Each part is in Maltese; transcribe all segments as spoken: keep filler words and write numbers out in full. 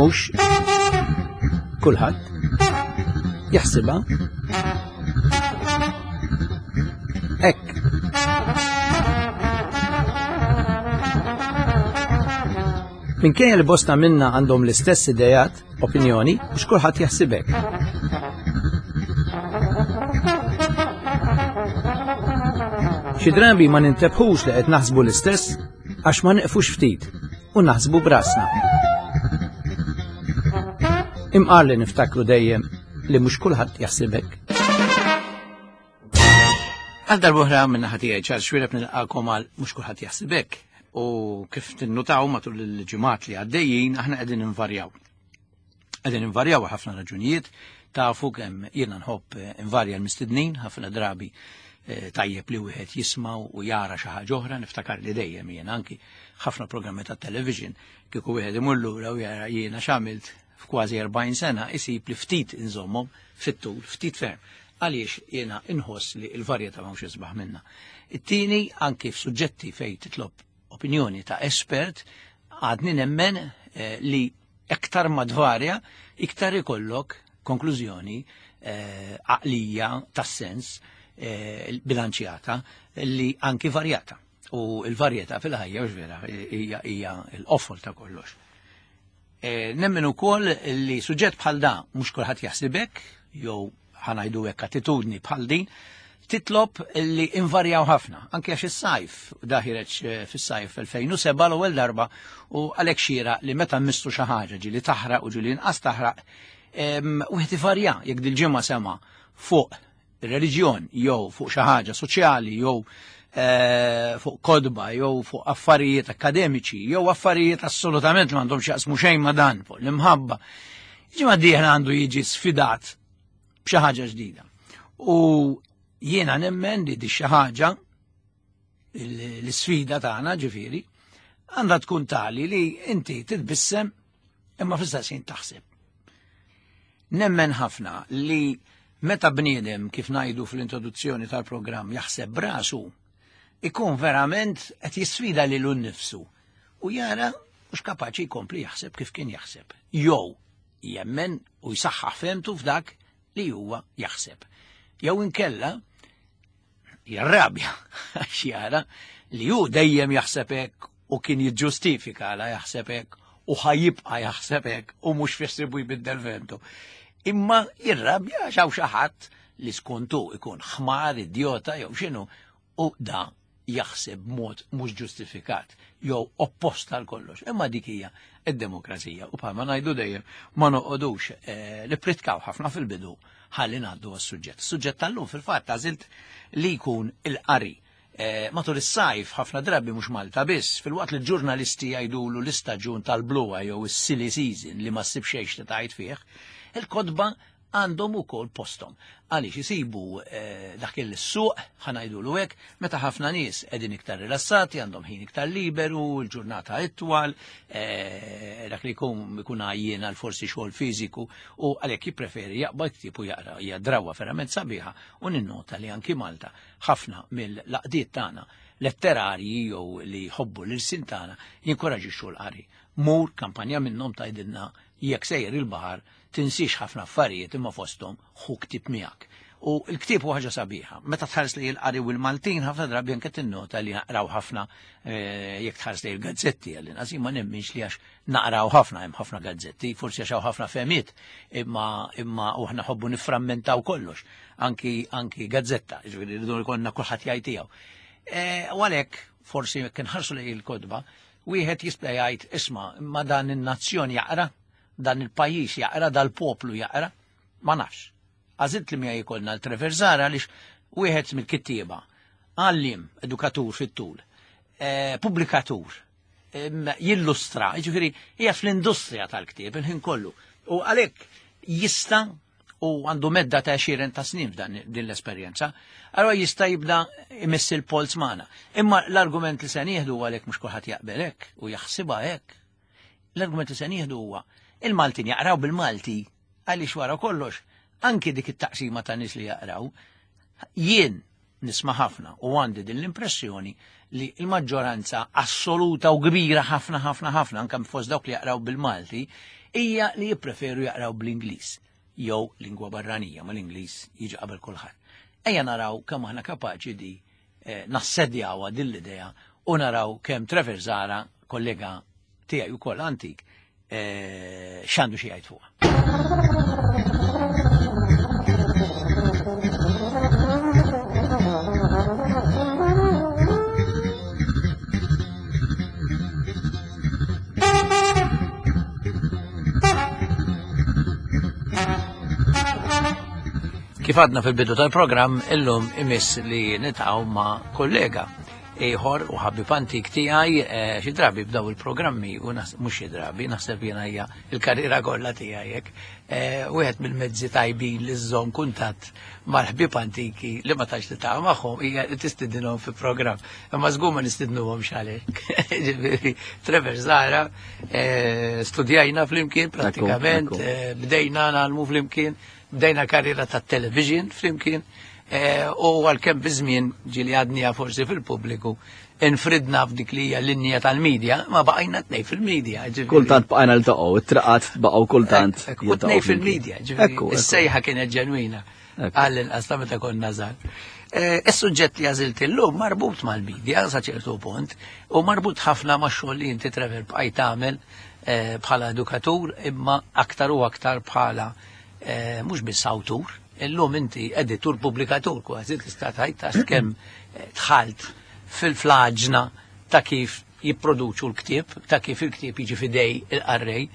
mhux kulħadd jaħsibha hekk. Minkejja li bosta minna għandhom l-istess idejat, opinjoni, mhux kulħadd jaħsib hekk. Xi drabi ma nintebħux li qed naħsbu l-istess għax ma neqfux ftit u naħsbu brasna. Imqar li niftakru dejjem li mhux kulħadd jaħsib hekk. Għal darbohra minna ħatijaj ċar xwirab nilqakom għal mhux kulħadd jaħsib hekk. U kif tinnutaw matul il-ġimgħat li għaddejjin aħna qegħdin invarjaw. Qegħdin invarjaw ħafna raġunijiet, tafu kemm jiena nħobb invarja l-mistednin ħafna drabi tajjeb li wieħed jisma' u jara xi ħaġa oħra, niftakar li dejjem jien anki ħafna programmi tat-television kieku wieħed imur lura u jara jiena x'għamilt f'kważi erbgħin sena isib li ftit inżommhom fit-tul, ftit ferm. Għaliex jiena inħoss li l-varjetà m'hawnx isbaħ minnha. It-tieni anki f'suġġetti fejn titlob opinjoni ta' espert għadni nemmen eh, li iktar madvarja iktar ikollok konklużjoni għaqlija eh, tas-sens eh, bilanċjata li anki varjata. U l-varjetà fil-ħajja mhux vera hija l-qofol ta' kollox. Eh, nemmen ukoll li suġġett bħal da mhux kulħadd jaħsib hekk jew ħanajdu hekk attitudni bħal din titlob li invarjaw ħafna, anke għax is-sajf daħireġ fis-sajf elfejn u seba' l-ewwel darba u għalhekk xira li meta mmistu xi ħaġa ġieli taħraq u ġieli inqas taħraq wieħed ivarja jekk dil-ġimgħa sema fuq ir-reliġjon jew fuq xi ħaġa soċjali jew fuq kodba jew fuq affarijiet akademiċi jew affarijiet assolutament li m'għandhomx jaqsmu xejn ma' dan fuq l-imħabba. Ġimgħa d-dieħla għandu jiġi sfidat b'xi ħaġa ġdida. U jiena nemmen li di xi ħaġa l-sfida tagħna ġifieri għandha tkun tali li inti titbissem imma fl-istess ħin taħseb. Nemmen ħafna li meta bniedem kif ngħidu fl-introduzzjoni tal-programm jaħseb brasu ikun verament qed jisfida lilu nnifsu u jara mhux kapaċi jkompli jaħseb kif kien jaħseb. Jew jemmen u jsaħħaħ femtu f'dak li huwa jaħseb. Jew inkella jarrabja għax jara li hu dejjem jaħseb hekk u kien jiġġustifika għala jaħseb hekk u ħajjibqa' jaħseb hekk u mhux fissibu jbiddel femtu. Imma jirrabja għax hawn xi ħadd li skuntu ikun ħmar, idiota jew x'inhu u da jaħseb mod mhux ġustifikat jew oppost għal kollox. Imma dik hija d-demokrazija u bħalma ngħidu dejjem ma noqogħdux nippritkaw ħafna fil-bidu ħalli ngħaddu għas-suġġett. Is-suġġett tal-lum fil-fatt għażilt li jkun il-qari. Matul is-sajf ħafna drabi mhux Malta biss, filwaqt li l-ġurnalisti jgħidulu l-istaġun tal-bluwa jew is-silly season li ma ssib xejn li tgħid fih, il-kodba għandhom ukoll posthom. Għaliex isibu dak il-suq ħanajdulu hekk meta ħafna nies qegħdin iktar rilassati, għandhom ħin iktar liberu, l-ġurnata itwal, dak li jkun ikun għajjien għal forsi xogħol fiżiku u għalhekk jippreferi jaqbad jktib u jaqra hija drawwa verament sabiħa u ninnota li anki Malta ħafna mill-laqdiet tagħna letterarji jew li jħobbu l-irsin tagħna jinkoraġixxu l-qari. Mur kampanja minnhom tgħidilna jekk sejjer il-baħar tinsix ħafna affarijiet imma fosthom ħu ktib miegħek. U l-ktib huwa ħaġa sabiħa. Meta tħares li l-qari u l-Maltin ħafna drabi anke tinnota li naqraw ħafna jekk tħares li l-gazzetti għalli naqsi ma nemminx li għax naqraw ħafna hemm ħafna gazzetti, forsi għax hawn ħafna fehmiet imma imma u aħna ħobbu niframmentaw kollox, anki anki gazzetta, ġifieri rridu jkollna kulħadd jgħid tiegħu. U għalhekk forsi kien ħarsu lejn il-kodba wieħed jista' jgħid isma' ma dan in-nazzjon jaqra, dan il-pajjiż jaqra, dal-poplu jaqra, ma nafx. Għażilt li mija jkollna l-Treverzar għaliex wieħed mill-kittieba, għallim, edukatur fit-tul, pubblikatur, jillustra, jiġifieri hija fl-industrija tal-ktieb il-ħin kollu. U għalhekk jista' u għandu medda ta' għexieren ta' snin f'dan din l-esperjenza, allura jista' jibda jmiss il-polz magħna. Imma l-argument li se nieħdu għalhekk mhux kulħadd jaqbel hekk u jaħsibha hekk. L-argument li se nieħdu huwa il-Maltin jaqraw bil-Malti għaliex wara kollox anki dik it-taqsima ta' nies li jaqraw jien nisma' ħafna u għandi din l-impressjoni li l-maġġoranza assoluta u kbira ħafna ħafna ħafna anke fost dawk li jaqraw bil-Malti hija li jippreferu jaqraw bl-Ingliż jew lingwa barranija ma l-Ingliż jiġi qabel kulħadd. Ejja naraw kemm aħna kapaċi di nassedjawha din l-idea u naraw kemm Trevor Zara, kollega tiegħi wkoll antik, x'għandu xi jgħid fuqha. Kif għadna fil-bidu tal-programm, illum imiss li nitgħu ma' kollega ieħor u ħabib antik tiegħi xi drabi b'daw il-programmi u mhux xi drabi, naħseb jiena hija l-karriera kollha tiegħi hekk. Wieħed mill-mezzi tajbin li żżomm kuntatt mal-ħbieb antiki li ma tax titgħu magħhom hija tistidinhom fi programm. Imma żgur ma nistidnuhomx għalhekk. Ġifieri Trevor Zara studjajna flimkien prattikament, bdejna nagħmlu flimkien, bdejna karriera tat-television flimkien. U għal-kem bizmin ġili għadnija forsi fil-publiku, infridna f'dik li hija linja tal-medja, ma baqajna t-nej fil-medja. Kultant baqajna l-taqgħu, it-traqat baqgħu kultant. U t-nej fil-medja, is-sejħa kienet ġenwina għall-inqas ta' meta konna żgħar. Is-suġġett li għażilt illum marbut mal-medja sa ċertu punt u marbut ħafna ma' xogħol li inti Trevor bqajt tagħmel bħala edukatur imma aktar u aktar bħala mhux biss awtur. Illum inti editur pubblikatur kważi tista' tgħid kemm dħalt fil-flaġna ta' kif jipproduċu l-ktieb, ta' kif il-ktieb jiġi fidej il-qarrej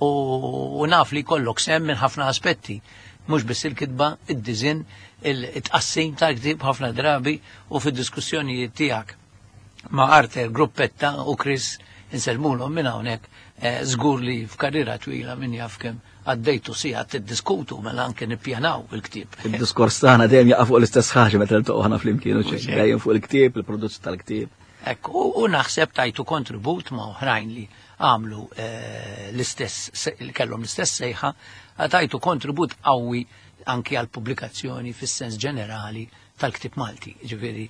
u naf li jkollok sehem minn ħafna aspetti, mhux biss il-kitba, id-diżinn, it-tqassim tal-ktieb ħafna drabi u fid-diskussjonijiet tiegħek ma' Arter, Gruppetta u Chris insellmulhom minn hawnhekk żgur li f'karriera twila min jaf kemm għaddejtu sija tiddiskutu mela anke nippjanaw il-ktieb. Il-diskors tagħna dejjem jaqa' fuq l-istess ħaġa meta ltaqgħu ħana flimkien u dejjem fuq il-ktieb, il-prodott tal-ktieb. Hekk u naħseb tajtu kontribut ma' oħrajn li għamlu l-istess li kellhom l-istess sejħa, tajtu kontribut qawwi anke għal pubblikazzjoni fis-sens ġenerali tal-ktieb Malti. Ġifieri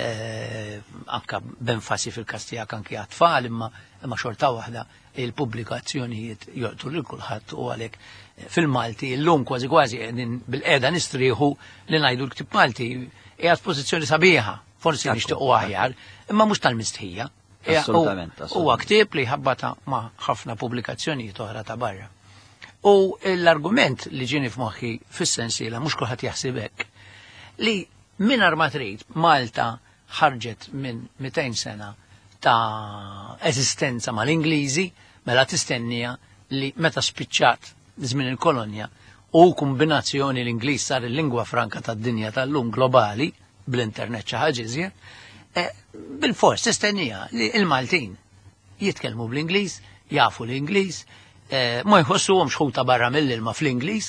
anke b'enfasi fil-każ tiegħek anke għat-tfal imma imma xorta waħda il-pubblikazzjonijiet jortu lil kulħadd u għalhekk fil-Malti llum kważi kważi bil-qiegħda nistrieħu li ngħidu l-ktieb Malti hija f'pożizzjoni sabiħa, forsi nixtiequ aħjar, imma mhux tal-mistħija. Assolutament. Huwa ktieb li ħabbata ma' ħafna pubblikazzjonijiet oħra ta' barra. U l-argument li ġieni f'moħħi fis-sensiela mhux kulħadd jaħseb hekk li mingħajr ma trid Malta ħarġet minn mitejn sena ta' eżistenza mal-Ingliżi mela tistennija li meta spiċċat żmien il-kolonja u kombinazzjoni l-Ingliż sar il-lingwa franka tad-dinja tal-lum globali bl-internet xi ħaġa iżjed, bil-fors tistennija li l-Maltin jitkellmu bl-Ingliż, jafu l-Ingliż, ma jħossuhom xħuta barra mill-ilma fl-Ingliż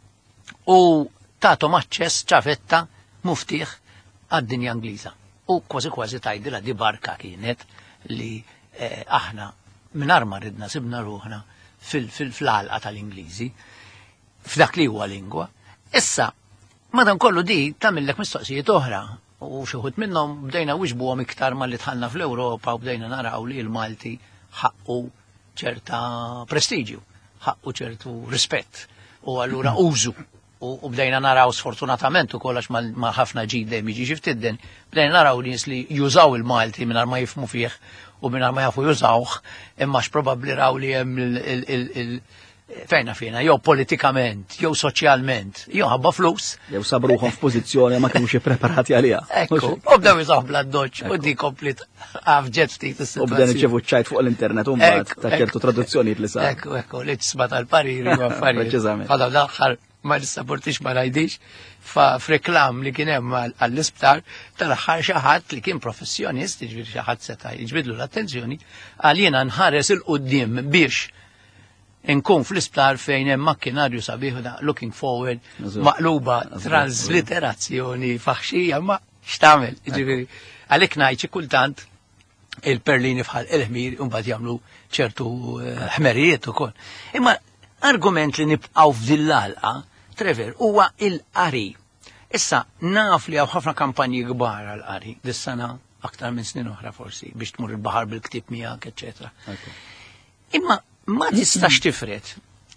u tagħthom aċċess ċafetta muftiħ għad-dinja Ingliża. U kważi kważi tgħidilha di barka kienet li aħna mingħajr ma ridna sibna ruħna fil-għalqa tal-Ingliżi f'dak li huwa lingwa. Issa madankollu di tagħmillek mistoqsijiet oħra u xi wħud minnhom bdejna wixbuhom iktar malli dħalna fl-Ewropa u bdejna naraw li l-Malti ħaqqu ċerta prestiġju, ħaqqu ċertu rispett u allura użu. U bdejna naraw sfortunatament u kollax ma ħafna ġidem jiġi xiftidden, bdejna naraw nies li jużaw il-Malti mingħajr ma jifmu fih u mingħajr ma jafu jużawh, imma x'probabbli raw li hemm fejna fina, jew politikament, jew soċjalment, jew ħabba flus. Jew sabruħhom f'pożizzjoni ma kinux ippreparati għaliha. Ekku, u bdew jużaw bla doċċ u di komplit avġet ftit is-sitwazzjoni. U bdew iċevu ċajt fuq l-internet u mbagħad ta' ċertu traduzzjonijiet li sar. Ekku, ekku, li tisba' tal-pariri u affarijiet. Preċiżament. Ħadha l-aħħar ma nissapportix ma ngħidix f'reklam li kien hemm għall-isptar tal-aħħar xi ħadd li kien professjonist, jiġifieri xi ħadd seta' jiġbidlu l-attenzjoni għal jiena nħares il-qudiem biex inkun fl-isptar fejn hemm makkinarju sabiħ da looking forward maqluba transliterazzjoni faħxija ma x'tagħmel. Jiġifieri għalhekk ngħid xi kultant il-perlini fħal il-ħmir u mbagħad jagħmlu ċertu ħmerijiet ukoll. Imma argument li nibqgħu f'din l-għalqa Trevor huwa il-qari. Issa naf li hawn ħafna kampanji kbar għall-qari dis-sena aktar minn snin oħra forsi biex tmur il-baħar bil-ktieb miegħek, eċetera. Imma ma tistax tifret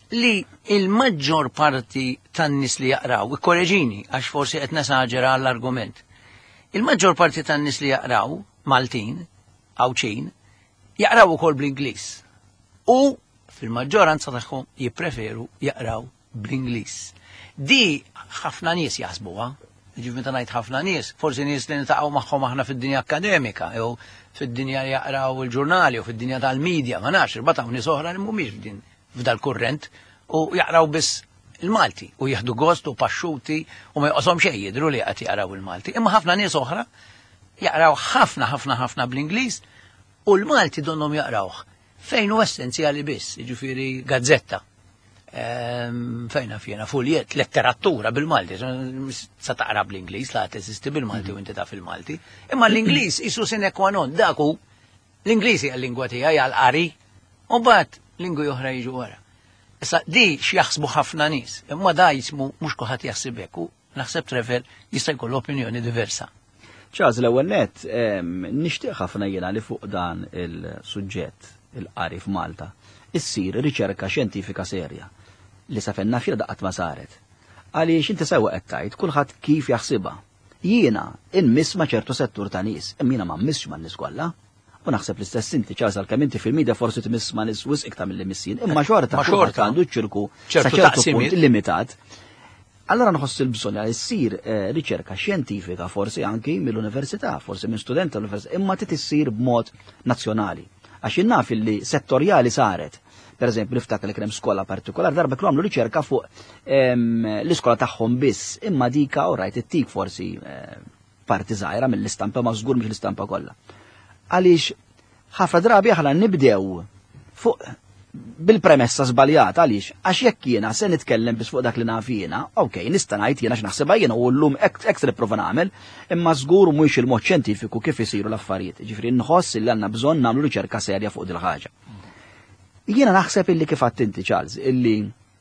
li il-maġġor parti tan-nies li jaqraw, ikkoreġini għax forsi qed nesaġera l-argument. Il-maġġor parti tan-nies li jaqraw Maltin, Awċin, jaqraw ukoll bl-Ingliż. U fil-maġġoranza tagħhom jippreferu jaqraw bl-Ingliż. Di ħafna nies jaħsbuha, ġif meta ngħid ħafna nies, forsi nies li nitaqgħu magħhom aħna fid-dinja akademika, jew fid-dinja jaqraw il-ġurnali, jew fid-dinja tal-medja, ma nafx, irbataw nies oħra li mhumiex f'din f'dal kurrent u jaqraw biss il-Malti u jieħdu gost u paxxuti u ma jqoshom xejn jidhru li qed jaqraw il-Malti. Imma ħafna nies oħra jaqraw ħafna ħafna ħafna bl-Ingliż u l-Malti donhom jaqrawh fejn hu essenzjali biss, jiġifieri gazzetta. Fejn fjena fuljet, letteratura bil-Malti, sa taqra bl-Ingliż la teżisti bil-Malti u inti taf il-Malti. Imma l-Ingliż isu sine qua non, dak hu l-Ingliż hija l-lingwa tiegħi għal qari u mbagħad lingwi oħra jiġu wara. Issa di x'jaħsbu ħafna nies, imma da jismu mhux kulħadd jaħseb hekk u naħseb Trevor jista' jkollu opinjoni diversa. Charles, l-ewwel nett nixtieq ħafna jiena li fuq dan il-suġġett il-qari f'Malta issir riċerka xjentifika serja li sa fenna fira daqqat ma saret. Għaliex inti sewwa qed tgħid kulħadd kif jaħsibha. Jiena inmiss ma' ċertu settur ta' nies, imma jiena ma mmissx man nies kollha. U naħseb l-istess inti ċarsa għal-kemm inti fil-media forsi tmiss ma' nies wisq iktar mill-missin, imma xorta xorta għandu ċirku sa ċertu punt limitat. Allora nħoss il-bżonn li ssir riċerka xjentifika forsi anki mill-università, forsi minn studenti tal-università, imma trid issir b'mod nazzjonali. Għax innaf li settorjali saret. Per eżempju, niftakar li kien hemm skola partikolari, darba kienu għamlu riċerka fuq l-iskola tagħhom biss, imma dika orajt ittik forsi parti żgħira mill-istampa ma żgur mhux l-istampa kollha. Għaliex ħafna drabi aħna nibdew fuq bil-premessa żbaljata għaliex għax jekk jiena se nitkellem biss fuq dak li naf jiena, okej, nista' ngħid jiena x'naħsebha jiena u llum hekk se nipprova nagħmel, imma żgur mhuwiex il-mod xjentifiku kif isiru l-affarijiet. Ġifieri nħoss li għandna bżonn nagħmlu riċerka serja fuq dil ħaġa. Jiena naħseb illi kif għadt inti Charles, illi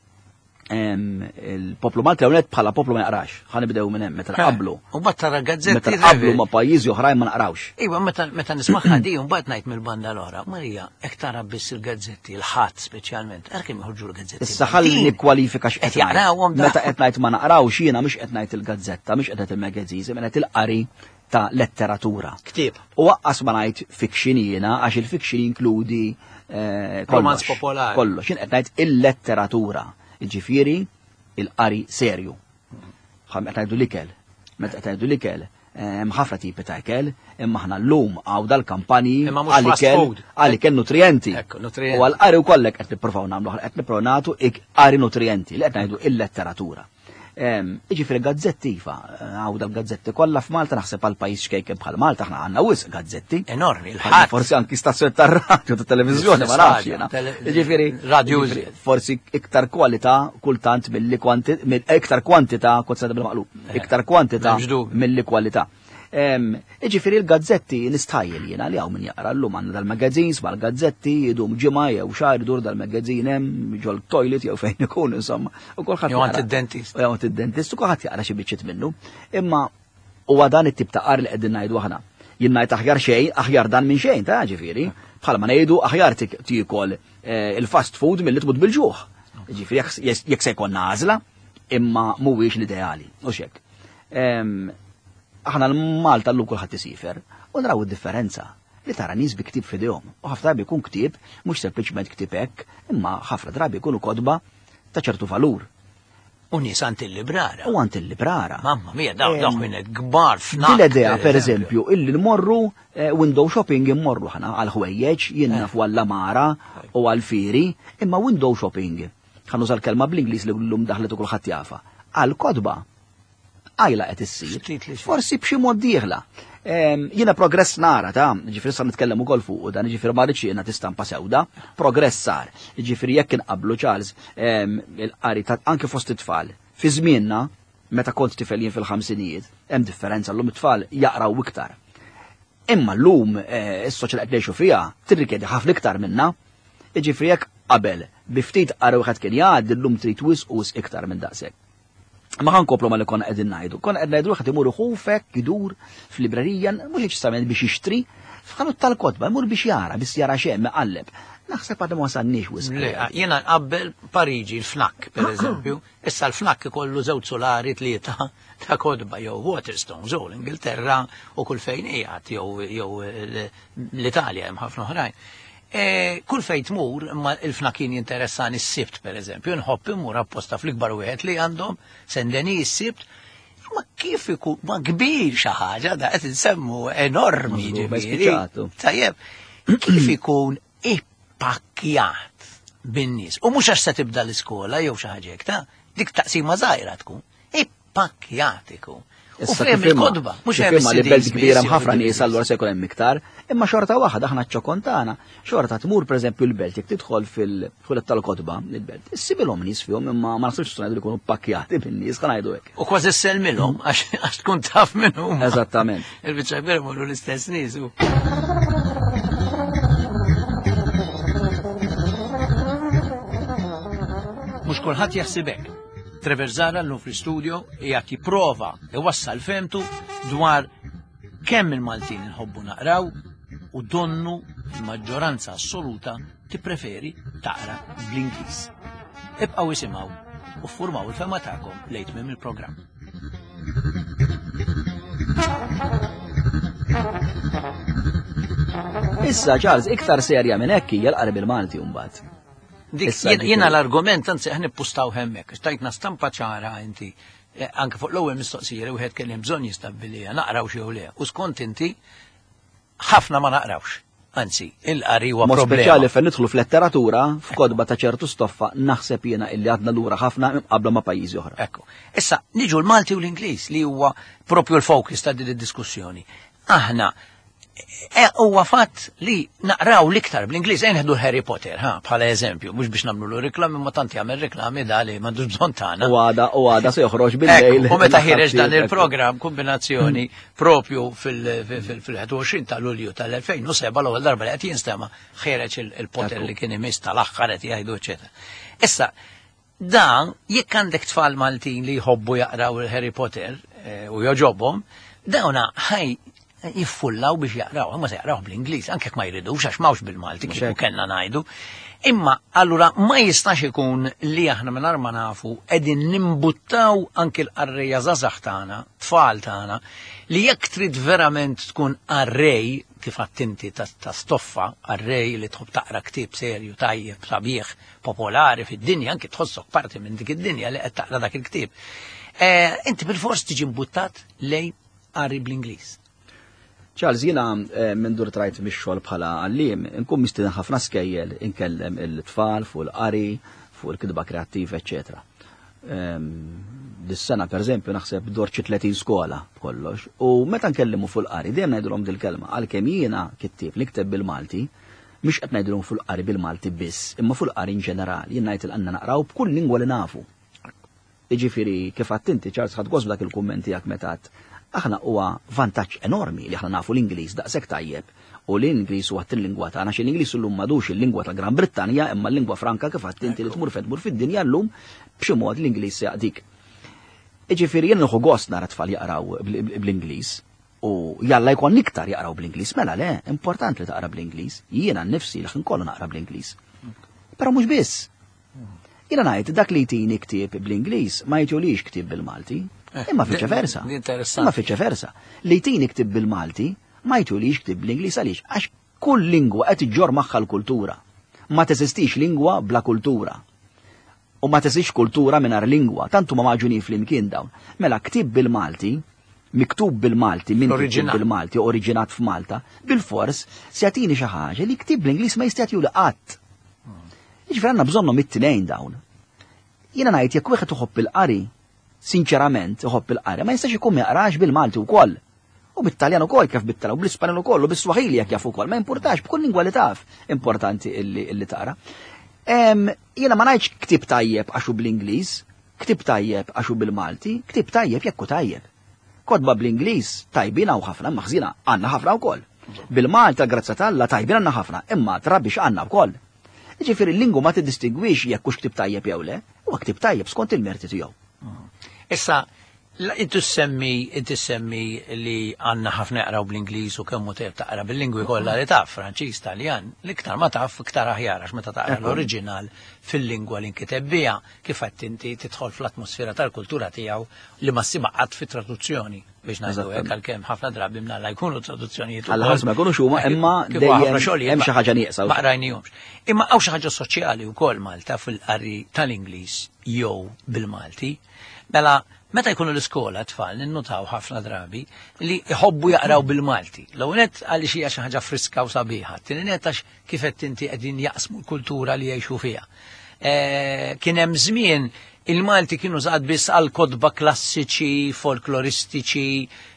il-poplu Malti hawnhekk bħala poplu ma jaqrax. Ħanibdew minn hemm meta nqablu. U mbagħad tara gazzetti. Meta nqablu ma' pajjiżi oħrajn ma naqrawx. Iva, meta meta nismaħħa di u mbagħad ngħid mill-banda l-oħra, Marija, hekk tara biss il-gazzetti, il-ħadd speċjalment, ara kemm joħorġu l-gazzetti. Issa ħalli nikkwalifika x'qed jaqrawhom. Meta qed ngħid ma naqrawx jiena mhux qed ngħid il-gazzetta, mhux qed ngħid il-magazzini, ma ngħid il-qari ta' letteratura. Ktieb. U waqqas ma ngħid fiction jiena għax il-fiction jinkludi romanz popolari. Kollox, jien qed ngħid il-letteratura. Jiġifieri il-qari serju. Ħam qed ngħidu l-ikel. Meta qed ngħidu l-ikel, hemm ħafna tipi ta' ikel, imma aħna llum għaw dal-kampanji għal-ikel għal-ikel nutrienti. U għal-qari wkoll qed nippruvaw nagħmlu qed nippruvaw nagħtu qari nutrienti li qed ngħidu il-letteratura. Jiġifieri gazzetti iva, għaw dal-gazzetti kollha f'Malta naħseb għal pajjiż xkejken bħal Malta aħna għandna wisq gazzetti. Enormi, il-ħadd. Forsi anki stazzjoni tar-radju ta' televiżjoni ma nafx jiena. Jiġifieri radju forsi iktar kwalità kultant milli kwantità, iktar kwantità kont bil-maqlub, iktar kwantità milli kwalità. Jiġifieri l-gazzetti nistħajjel jiena li hawn min jaqra llum għandna dal-magazzins mal-gazzetti jidhom ġimgħa jew xahar idur dal-magazzin hemm ġol toilet jew fejn ikun insomma. U kulħadd jew għand id-dentist. Jew għand id-dentist u kulħadd jaqra xi biċċiet minnu. Imma huwa dan it-tip ta' qar li qegħdin ngħidu aħna. Jien ngħid aħjar xejn, aħjar dan minn xejn ta' ġifieri. Bħalma ngħidu aħjar tikol il-fast food milli tmut bil-ġuħ. Ġifieri jekk se jkun għażla imma mhuwiex l-ideali u x'hekk. Aħna l-Malta llum kulħadd isifer u naraw id-differenza li tara nies bi ktieb f'idejhom. U ħafna drabi jkun ktieb mhux sempliċement ktieb hekk, imma ħafna drabi jkunu kodba ta' ċertu valur. U nies anti-librara. U anti-librara. Mamma mia, daw daw minn kbar f'nak. Dil-idea pereżempju illi nmorru window shopping immorru ħana għal ħwejjeġ jien nafu għall-Amara u għall-Fieri, imma window shopping. Ħanuża l-kelma bl-Ingliż li llum daħlet u kulħadd jafa. Għall-kodba għajla qed issir. Forsi b'xi mod dieħla. Jiena progress nara ta' ġifieri sa nitkellem ukoll fuq dan ġifieri ma rridx jiena tistampa sewda, progress sar. Ġifieri jekk inqablu Charles il-qari anke fost it-tfal. Fi żmienna meta kont tifel jien fil-ħamsinijiet, hemm differenza llum it-tfal jaqraw iktar. Imma llum is-soċjal qed ngħixu fiha tirrikjedi ħafna iktar minna. Ġifieri jekk qabel bi ftit qari wieħed kien jgħaddi llum trid wisq u wisq iktar minn daqshekk. Ma ħankoplu ma li konna qegħdin ngħidu. Konna qed ngħidu wieħed imur ħufek jidur fil-librerija mhux jiġtament biex jixtri f'ħanut tal-kotba, imur biex jara, biex jara xejn meqalleb. Naħseb għadhom ma wasalniex wisq. Le, jiena qabbel Pariġi l-Fnak, per eżempju, issa l-Fnak ikollu żewġ solari tlieta ta' kodba jew Waterstones jew l-Ingilterra u kull fejn qiegħed jew jew l-Italja hemm ħafna oħrajn. Kull fejn tmur, imma il-Fnakin jinteressani s-sibt, per eżempju, nħobb imur apposta fl-ikbar wieħed li għandhom sendeni s-sibt. Ma kif ikun, ma kbir xi ħaġa da qed insemmu enormi ġifieri. Tajjeb, kif ikun ippakkjat bin-nies. U mhux għax se tibda l-iskola jew xi ħaġa hekk ta' dik taqsima żgħira tkun. Ippakkjat ikun. U frem il-kodba, mhux hemm is-li belt kbira ħafna nies allura se jkun hemm iktar, imma xorta waħda aħna ċ-ċokontana, xorta tmur pereżempju l-belt jekk tidħol fil-ħulet tal-kodba il-belt. Issibilhom nies fihom imma ma nasibx ngħidu li jkunu pakkjati bin-nies, ħa ngħidu hekk. U kważi ssellmilhom għax tkun taf minnhom. Eżattament. Il-biċċa kbira morru l-istess nies. Mhux kulħadd jaħseb hekk. Trevor Zara l-lum fl-studio jgħat jipprova iwassal femtu dwar kemm il-Maltin inħobbu naqraw u donnu il-maġġoranza assoluta tippreferi taqra bl-Ingliż. Ibqgħu isimgħu u ffurmaw il-fema tagħkom lejn tmiem il-programm. Issa Charles iktar serja minn hekk hija l-qari bil-Malti mbagħad. Jiena l-argument anzi ħan nippustaw hemmhekk, xtajtna stampa ċara inti anke fuq l-ewwel mistoqsija li wieħed kellem bżonn jistabbilija naqraw xi le. U skont inti ħafna ma naqrawx. Anzi, il-qari huwa problema. Speċjali fejn nidħlu f'letteratura f'kodba ta' ċertu stoffa naħseb jiena illi għadna lura ħafna qabla ma' pajjiżi oħra. Ekku. Issa niġu l-Malti u l-Ingliż li huwa propju l-focus ta' din id-diskussjoni. Aħna huwa fatt li naqraw l-iktar bl-Ingliż neħdu l-Harry Potter, ha, bħala eżempju, mhux biex nagħmlu lu reklami ma tant jagħmel reklami da li m'għandux bżonn tagħna. U għada u għada se joħroġ bil-lejl. U meta ħireġ dan il-programm kombinazzjoni propju fil-ħadd ta' Lulju tal-elfejn u seba' l-ewwel darba li qed jinstema ħireġ il-Potter li kien imiss tal-aħħar qed jgħidu eċetera. Issa dan jekk għandek tfal Maltin li jħobbu jaqraw il-Harry Potter u joġobhom, dawna ħaj jiffullaw biex jaqraw, ma se jaqraw bl-Ingliż, anke ma jridux għax mawx bil-Malti kif kellna ngħidu. Imma allura ma jistax ikun li aħna mingħajr ma nafu qegħdin nimbuttaw anke l-qarrejja żgħażagħ tagħna, tfal tagħna, li jekk trid verament tkun arrej kif għattinti ta' stoffa, arrej li tħobb taqra ktieb serju tajjeb, sabiħ, popolari fid-dinja, anke tħossok parti minn dik id-dinja li qed taqra dak il-ktieb. Inti bil-fors tiġi mbuttat lejn qari bl-Ingliż. Charles, jina minn dur trajt mix-xogħol bħala għallim, nkun mistieden ħafna skejjel inkellem il-tfal fuq il-qari, fuq il-kidba kreattiva, eċetera. Dis-sena pereżempju naħseb dorċi tletin skola kollox, u meta nkellimu fuq il-qari dejjem ngħidulhom dil-kelma għalkemm jiena kittieb nikteb bil-Malti, mhux qed ngħidulhom fuq il-qari bil-Malti biss, imma fuq il-qari in ġenerali, jien ngħid il-qanna naqraw b'kull lingwa li nafu. Jiġifieri kif għadt inti Charles ħadd gost dak il-kummenti jak meta aħna huwa vantaġġ enormi li aħna nafu l-Ingliż daqshekk tajjeb u l-Ingliż huwa t-lingwa tagħna xi l-Ingliż illum m'għadux il-lingwa tal-Gran Brittanja imma l-lingwa franka kif għadt inti li tmur fejn tmur fid-dinja llum b'xi mod l-Ingliż jaqdik. Jiġifieri jien nieħu gost nara tfal jaqraw bl-Ingliż u jalla jkun iktar jaqraw bl-Ingliż mela le, importanti li taqra bl-Ingliż. Jiena nnifsi li ħinkollu naqra bl-Ingliż. Però mhux biss. Jiena ngħid dak li jtini ktieb bl-Ingliż ma jġulix ktieb bil-Malti. Imma fiċċa versa. Imma fiċċa versa. Li jtini ktib bil-Malti ma jtulix ktib bl-Ingliż għaliex għax kull lingwa qed iġġor magħha l-kultura. Ma teżistix lingwa bla kultura. U ma teżistix kultura mingħajr lingwa, tantu ma maġuni flimkien dawn. Mela ktib bil-Malti, miktub bil-Malti, minn ktib bil-Malti, oriġinat f'Malta, bil-fors se jagħtini xi ħaġa li ktib bl-Ingliż ma jista' jagħtihu qatt. Jiġifieri għandna bżonnhom it-tnejn dawn. Jiena ngħid jekk wieħed iħobb il-qari sinċerament uħobb il-qari, ma jistax ikun jaqrax bil-Malti wkoll. U bit-Taljan ukoll kif bit-Taljan u bl-Ispanjol ukoll u bis-Swaħili jekk jaf ukoll, ma importax b'kull lingwa li taf, importanti illi taqra. Jiena ma ngħidx ktib tajjeb għaxu bl-Ingliż, ktib tajjeb għaxu bil-Malti, ktib tajjeb jekk hu tajjeb. Kodba bl-Ingliż tajbina u ħafna, imma ħżina għandna ħafna wkoll. Bil-Malta grazza tal-Alla tajbina għandna ħafna, imma trabbix għandna wkoll. Jiġifieri l-lingwa ma tiddistingwix jekk hux ktib tajjeb jew le, huwa ktib tajjeb skont il-merti tiegħu. Issa, La, intu semmi, intu semmi li għanna ħafna jaqraw bl-Ingliż u kemmu teb taqra bil-lingwi kollha li taf, Franċiż, Taljan, l-iktar ma taf, iktar aħjar għax meta taqra l-oriġinal fil-lingwa li nkiteb biha, kif qed inti tidħol fl-atmosfera tal-kultura tiegħu li ma ssima qatt fi traduzzjoni biex ngħidu hekk għalkemm ħafna drabi mnalla jkunu traduzzjonijiet. Alla ħadd ma jkunux huma imma dejjem hemm xi ħaġa nieqsa. Ma qrajnihomx. Imma hawn xi ħaġa soċjali wkoll Malta fil-qari tal-Ingliż jew bil-Malti. Mela meta jkunu l-iskola tfal ninnutaw ħafna drabi li jħobbu jaqraw bil-Malti. L-ewwel għaliex hija xi ħaġa friska u sabiħa. Tieni għax kif qed inti qegħdin jaqsmu l-kultura li jgħixu fiha. Kien hemm żmien il-Malti kienu żgħat biss għal kodba klassiċi, folkloristiċi,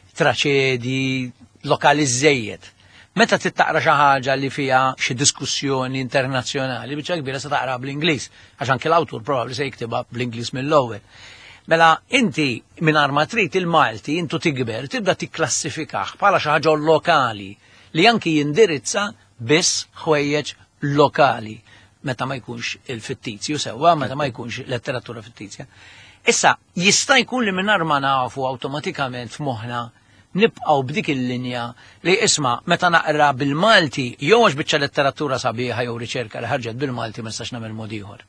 traċedi, lokali żejjed. Meta tittaqra xi ħaġa li fiha xi diskussjoni internazzjonali biċċa kbira se taqra bl-Ingliż għax anke l-awtur probabbli se jiktibha bl-Ingliż mill-ewwel. Mela inti mingħajr ma trid il-Malti intu tikber tibda tikklassifikah bħala xi ħaġa lokali li anki jindirizza biss ħwejjeġ lokali meta ma jkunx il-fittizju sewwa meta ma jkunx letteratura fittizja. Issa jista' jkun li mingħajr ma nafu awtomatikament f'moħħna nibqgħu b'dik il-linja li isma' meta naqra bil-Malti jew għax biċċa letteratura sabiħa jew riċerka li ħarġet bil-Malti ma nistax nagħmel mod ieħor.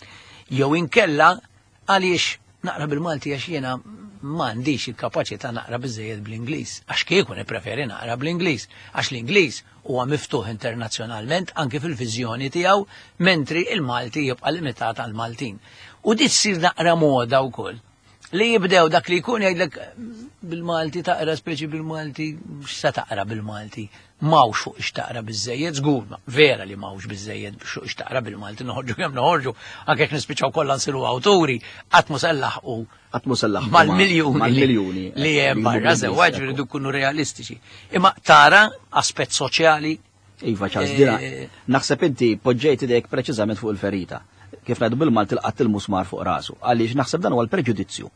Jew inkella għaliex naqra bil-Malti għax jiena m'għandix il-kapaċità naqra biżejjed bl-Ingliż. Għax kieku nippreferi naqra bl-Ingliż. Għax l-Ingliż huwa miftuħ internazzjonalment anke fil-viżjoni tiegħu, mentri il-Malti jibqa' limitat għal Maltin. U di ssir naqra moda wkoll. Li jibdew dak li jkun jgħidlek bil-Malti taqra speċi bil-Malti, x'sa taqra bil-Malti? Mawx fuq ix-taqra biżejjed, żgur, vera li mawx biżejjed fuq ix-taqra bil-Malti noħorġu kemm noħorġu, anke jekk nispiċċaw kollha nsiru awturi, qatt mu sellaħqu qatt mu sellaħqu mal-miljuni li hemm barra żewwa ġifieri jkunu realistiċi. Imma tara aspett soċjali. Iva ċas dira, naħseb inti poġġejt idejk preċiżament fuq il-ferita. Kif ngħidu bil-Malti lqatt il-musmar fuq rasu, għaliex naħseb dan huwa l-preġudizzju.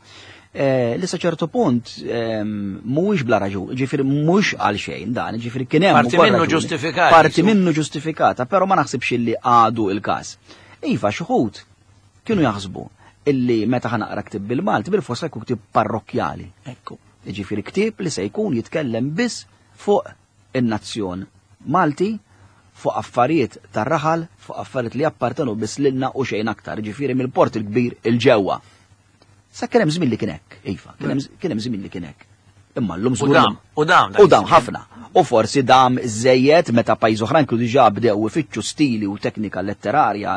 Li sa ċertu punt mhuwiex bla raġun, ġifieri mhux għal xejn dan, ġifieri kien hemm parti minnu ġustifikata. Parti minnu ġustifikata, però ma naħsibx illi għadu il-każ. Iva xi ħud kienu jaħsbu illi meta ħanaqra ktieb bil-Malti bil-fors jkun ktieb parrokjali. Ekku. Ġifieri ktieb li se jkun jitkellem biss fuq in-nazzjon Malti, fuq affarijiet tar-raħal, fuq affarijiet li appartenu biss lilna u xejn aktar, ġifieri mill-port il-kbir il-ġewwa. Sa kien hemm żmien li kien hekk, iva, kien hemm żmien li kien hekk. Imma llum żgur. U dam, u dam ħafna. U forsi dam żejjed meta pajjiż oħrajn kienu diġà bdew ifittxu stili u teknika letterarja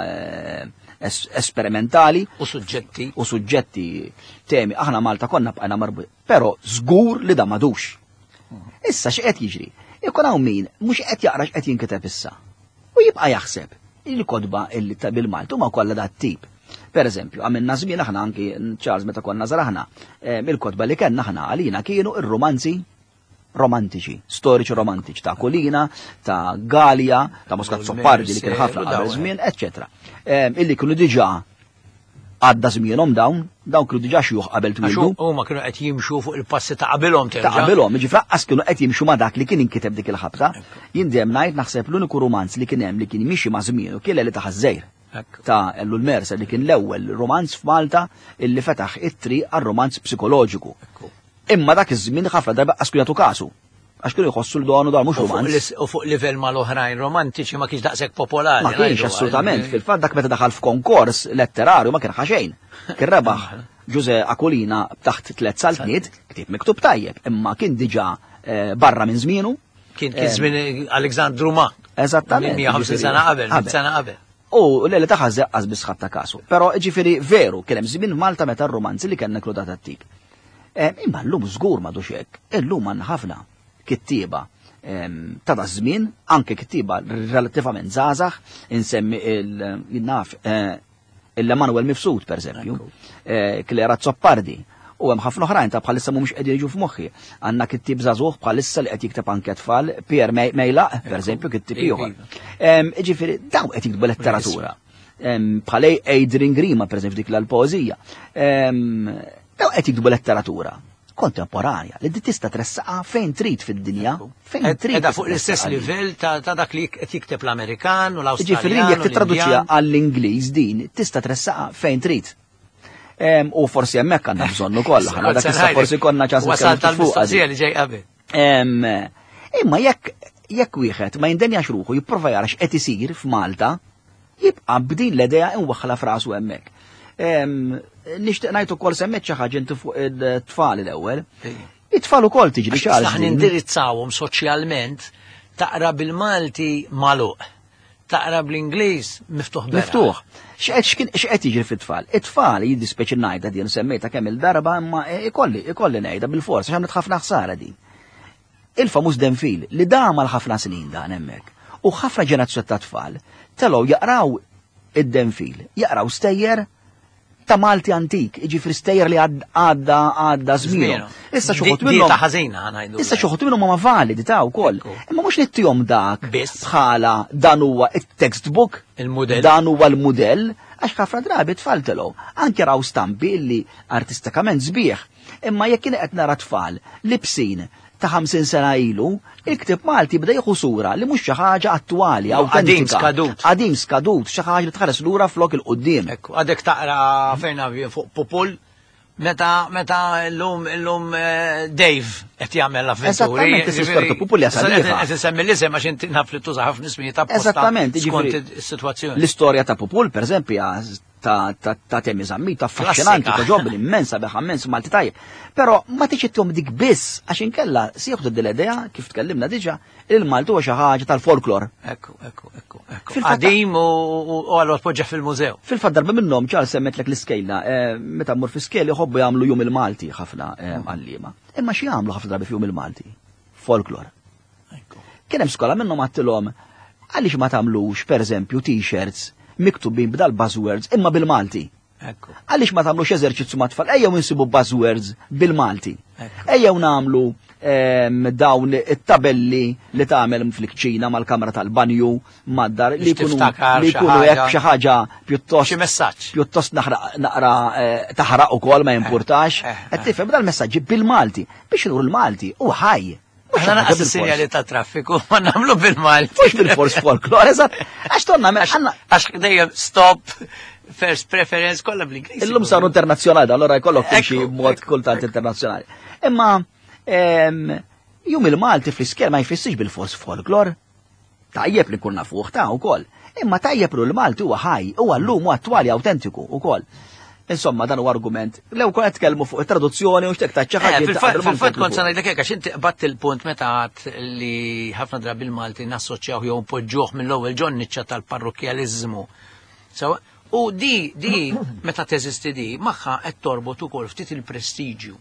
esperimentali u suġġetti u suġġetti temi aħna Malta konna bqajna marbu, però żgur li da madux. Issa x'qed jiġri? Ikun hawn min mhux qed jaqra x'qed jinkiteb issa. U jibqa' jaħseb il-kodba illi ta' bil-Malti huma kollha dat tip. Per eżempju, għamilna żmien aħna anki Charles meta konna żaraħna, il-kodba li kellna aħna għalina kienu ir-romanzi romantiċi, storiċi romantiċi ta' Kolina, ta' Gallia, ta' Moscat Soppardi li kien ħafna qabel żmien, eċċetera. Illi kienu diġà għadda żmienhom dawn, dawn kienu diġà xjuħ qabel twildu. Huma kienu qed jimxu fuq il-passi ta' qabilhom terġa'. Ta' qabilhom, jiġi fraqqas kienu qed jimxu ma' dak li kien inkiteb dik il-ħabta. Jien dejjem ngħid naħseb l-uniku romanz li kien hemm li kien mixi ma' żmienu kien li ta' Ħażejr. Ta' Ellu l-Mersa li kien l-ewwel romanz f'Malta illi fetaħ it-triq għar-romanz psikoloġiku. Imma dak iż-żmien ħafna darba qas kienu jagħtu kasu. Għax kienu jħossu l-donu dan mhux romanz. U fuq livell mal-oħrajn romantiċi ma kienx daqshekk popolari. Ma kienx assolutament. Fil-fatt dak meta daħal f'konkors letterarju ma kien ħaxejn. Kien rebaħ Giuse Akolina taħt tliet saltniet, ktieb miktub tajjeb, imma kien diġà barra minn żmienu. Kien kien żmien Aleksandru Ma. Eżattament. mija u ħamsin sena qabel, mija sena qabel. U l-li taħħaż qas biss ħadd ta' kasu. Però ġifieri veru kien hemm żmien Malta meta r-romanzi li kellna klodat tat-tip. Imma llum żgur m'għadux hekk. Illum għandna ħafna kittieba ta' da' żmien, anke kittieba relattivament żgħażagħ, insemmi il-naf il-Emanuel Mifsud pereżempju, Klera Zoppardi, u hemm ħafna oħrajn ta' bħalissa mhumiex qegħdin jiġu f'moħħi. Għandna kittieb żagħżugħ bħalissa li qed jikteb anke tfal, Pierre Mejlaq, pereżempju, kittieb ieħor. Ġifieri dawn qed jiktbu letteratura. Bħalej Adrian Grima, pereżempju, dik l-poeżija. Dawn qed jiktbu letteratura kontemporanja li tista' tressaqa fejn trid fid-dinja, fejn trid. Edha fuq l-istess livell ta' dak li qed jikteb l-Amerikan u l-Awstraljan. Ġifieri jekk titraduċiha għall-Ingliż din tista' tressaqa fejn trid. U forsi hemmhekk għandna bżonn ukoll, ħana dak issa forsi konna ċans wasal tal-mistoqsija li ġej qabel. Imma jekk jekk wieħed ma jindenjax ruħu jipprova jara x'qed isir f'Malta, jibqa' b'din l-idea inwaħħla f'rasu hemmhekk. Nixtieq ngħid ukoll semmet xi ħaġa inti fuq it-tfal l-ewwel. It-tfal ukoll tiġri xi ħaġa. Aħna indirizzawhom soċjalment taqra bil-Malti magħluq, taqra bl-Ingliż miftuħ bera. Miftuħ. X'qed jiġri fit-tfal? It-tfal jiddispeċi ngħidha din semmejta kemm il-darba imma ikolli ikolli ngħidha bil-forsi għax għamlet ħafna ħsara din. Il-famuż denfil li dama l-ħafna snin dan hemmhekk. U ħafna ġenerazzjoni ta' tfal telgħu jaqraw id-denfil, jaqraw stejjer ta' Malti antik, jiġifieri stejjer li għadda għadda żmienu. Issa xoħut minnhom ta' ħażina ngħidu. Issa xoħut minnhom ma validi ta' wkoll. Imma mhux nittihom dak bħala dan huwa it-textbook, il-mudell. Dan huwa l-mudell, għax ħafna drabi tfal telgħu anke raw stampi li artistikament sbieħ. Imma jekk kien qed nara tfal libsin ta' ħamsin sena ilu, il-ktib Malti bda jieħu sura li mhux xi ħaġa attwali għadim skadut. Għadim skadut, xi ħaġa li tħares lura flok il-qudiem. Ekku, għadek taqra fejn fuq Popol, meta meta llum llum Dave qed jagħmel avventuri. Eżattament, is-istortu Popol jasaliha. Qed isemmi l-isem għax inti naf li tuża ħafna ismijiet ta' Eżattament, skont is-sitwazzjoni. L-istorja ta' Popol, pereżempju, ta' ta' temmi zammita affaxxinanti, toġobli immensa beħ immens Malti tajjeb. Però ma tiċittom dik biss għax inkella si jieħdu din l-idea kif tkellimna diġà il-Malti huwa xi ħaġa tal-folklor. Ekku, ekku, ekku, ekku. Qadim u għallu tpoġġa fil-mużew. Fil-fatt darba minnhom ċar semmetlek l-iskejla, meta mmur fi skejl jħobbu jagħmlu jum il-Malti ħafna għalliema. Imma xi jagħmlu ħafna drabi f'jum il-Malti? Folklor. Kien hemm skola minnhom għattilhom għaliex ma tagħmlux pereżempju t-shirts miktubin b'dal buzzwords imma bil-Malti. Għaliex ma tagħmlux eżerċizzju ma' tfal, ejjew insibu buzzwords bil-Malti. Ejjew nagħmlu dawn it-tabelli li tagħmel fl-kċina mal-kamra tal-banju mad-dar li jkunu hekk xi ħaġa pjuttost xi messaġġ. Pjuttost naqra taħraq ukoll ma jimpurtax. Qed tifhem dal messaġġi bil-Malti biex inur il-Malti u ħaj. Aħna naqas is-sinjali ta' traffiku ma nagħmlu bil-Malti. Mhux bil-fors folklor, eżatt. Għax tonna għax dejjem stop, first preference kollha bl-Ingliż. Illum saru internazzjonali, allora jkollok timxi b'mod kultant internazzjonali. Imma jum il-Malti fl-iskel ma jfissix bil-fors folklor. Tajjeb li nkun nafuh ta' ukoll. Imma tajjeb lu l-Malti huwa ħaj, huwa llum huwa attwali awtentiku ukoll. Insomma, dan huwa argument. Lew kon qed tkellmu fuq it-traduzzjoni u x'tek ta' xi ħaġa. Fil-fatt kont se ngħidlek hekk għax inti qabadt il-punt meta għad li ħafna drabi l-Malti nassoċjaw jew npoġġuh mill-ewwel ġonniċċa tal-parrokjaliżmu. U di di meta teżisti di magħha qed torbot ukoll ftit il-prestiġju.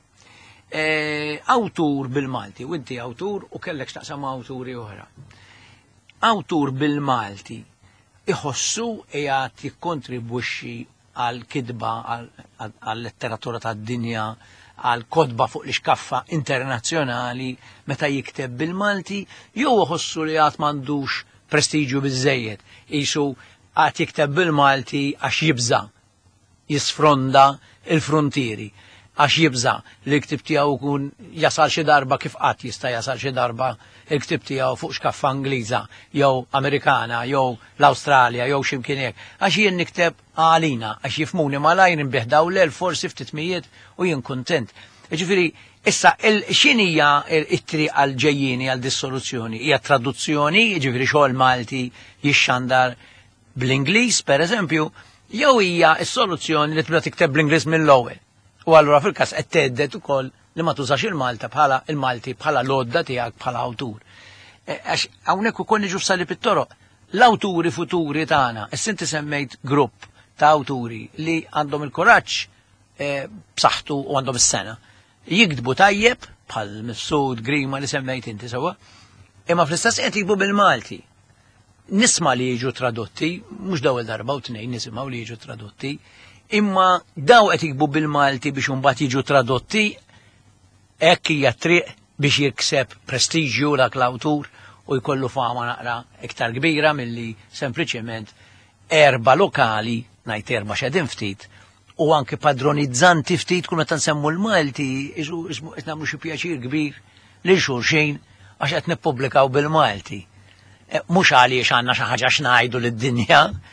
Awtur bil-Malti, u inti awtur u kellek x'taqsam awturi oħra. Awtur bil-Malti iħossu qiegħed jikkontribwixxi għal-kidba, għal-letteratura tad-dinja, għal-kodba fuq l-iskaffa internazzjonali meta jikteb bil-Malti, jew iħossu li għad m'għandux prestiġju biżejjed, qisu għad jikteb bil-Malti għax jibża, jisfronda il-frontieri, għax jibża li l-ktib tiegħu kun jasal xi darba kif qatt jista' jasal xi darba il-ktib tiegħu fuq xkaffa Ingliża, jew Amerikana, jew l-Awstralja, jew x'imkien hekk. Għax jien nikteb għalina, għax jifmuni malajr inbih daw l-elf forsi ftit mijiet u jien kuntent. Ġifieri, issa x'inhija t-triq għal ġejjieni għal dissoluzzjoni? Hija traduzzjoni, ġifieri xogħol Malti jixxandar bl-Ingliż pereżempju, jew hija s-soluzzjoni li tibda tikteb bl-Ingliż mill-ewwel. U allura fil-każ qed teħdet ukoll li ma tużax il-Malta bħala il-Malti bħala lodda tiegħek bħala awtur. Għax hawnhekk ukoll niġu f'sali pit-toroq. L-awturi futuri tagħna, issinti semmejt grupp ta' awturi li għandhom il-kuraġġ b'saħħtu u għandhom is-sena. Jikdbu tajjeb bħal Mifsud Grima li semmejt inti sewwa, imma fl-istess qed jikbu bil-Malti. Nisma' li jiġu tradotti, mhux dawl darba u tnejn nisimgħu li jiġu tradotti, imma daw qed jikbu bil-Malti biex imbagħad jiġu tradotti, hekk hija triq biex jikseb prestiġju dak l-awtur u jkollu fama naqra iktar kbira milli sempliċement erba lokali, ngħid erba' x'edin ftit, u anke padronizzanti ftit kull meta nsemmu l-Malti qed nagħmlu xi pjaċir kbir lil xulxin għax qed nippubblikaw bil-Malti. Mhux għaliex għandna xi ħaġa x'ngħidu lid-dinja,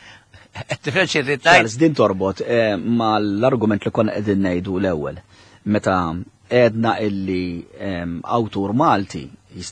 Differenċi rrid Charles, din torbot ma l-argument li konna qegħdin ngħidu l-ewwel. Meta għedna illi awtur Malti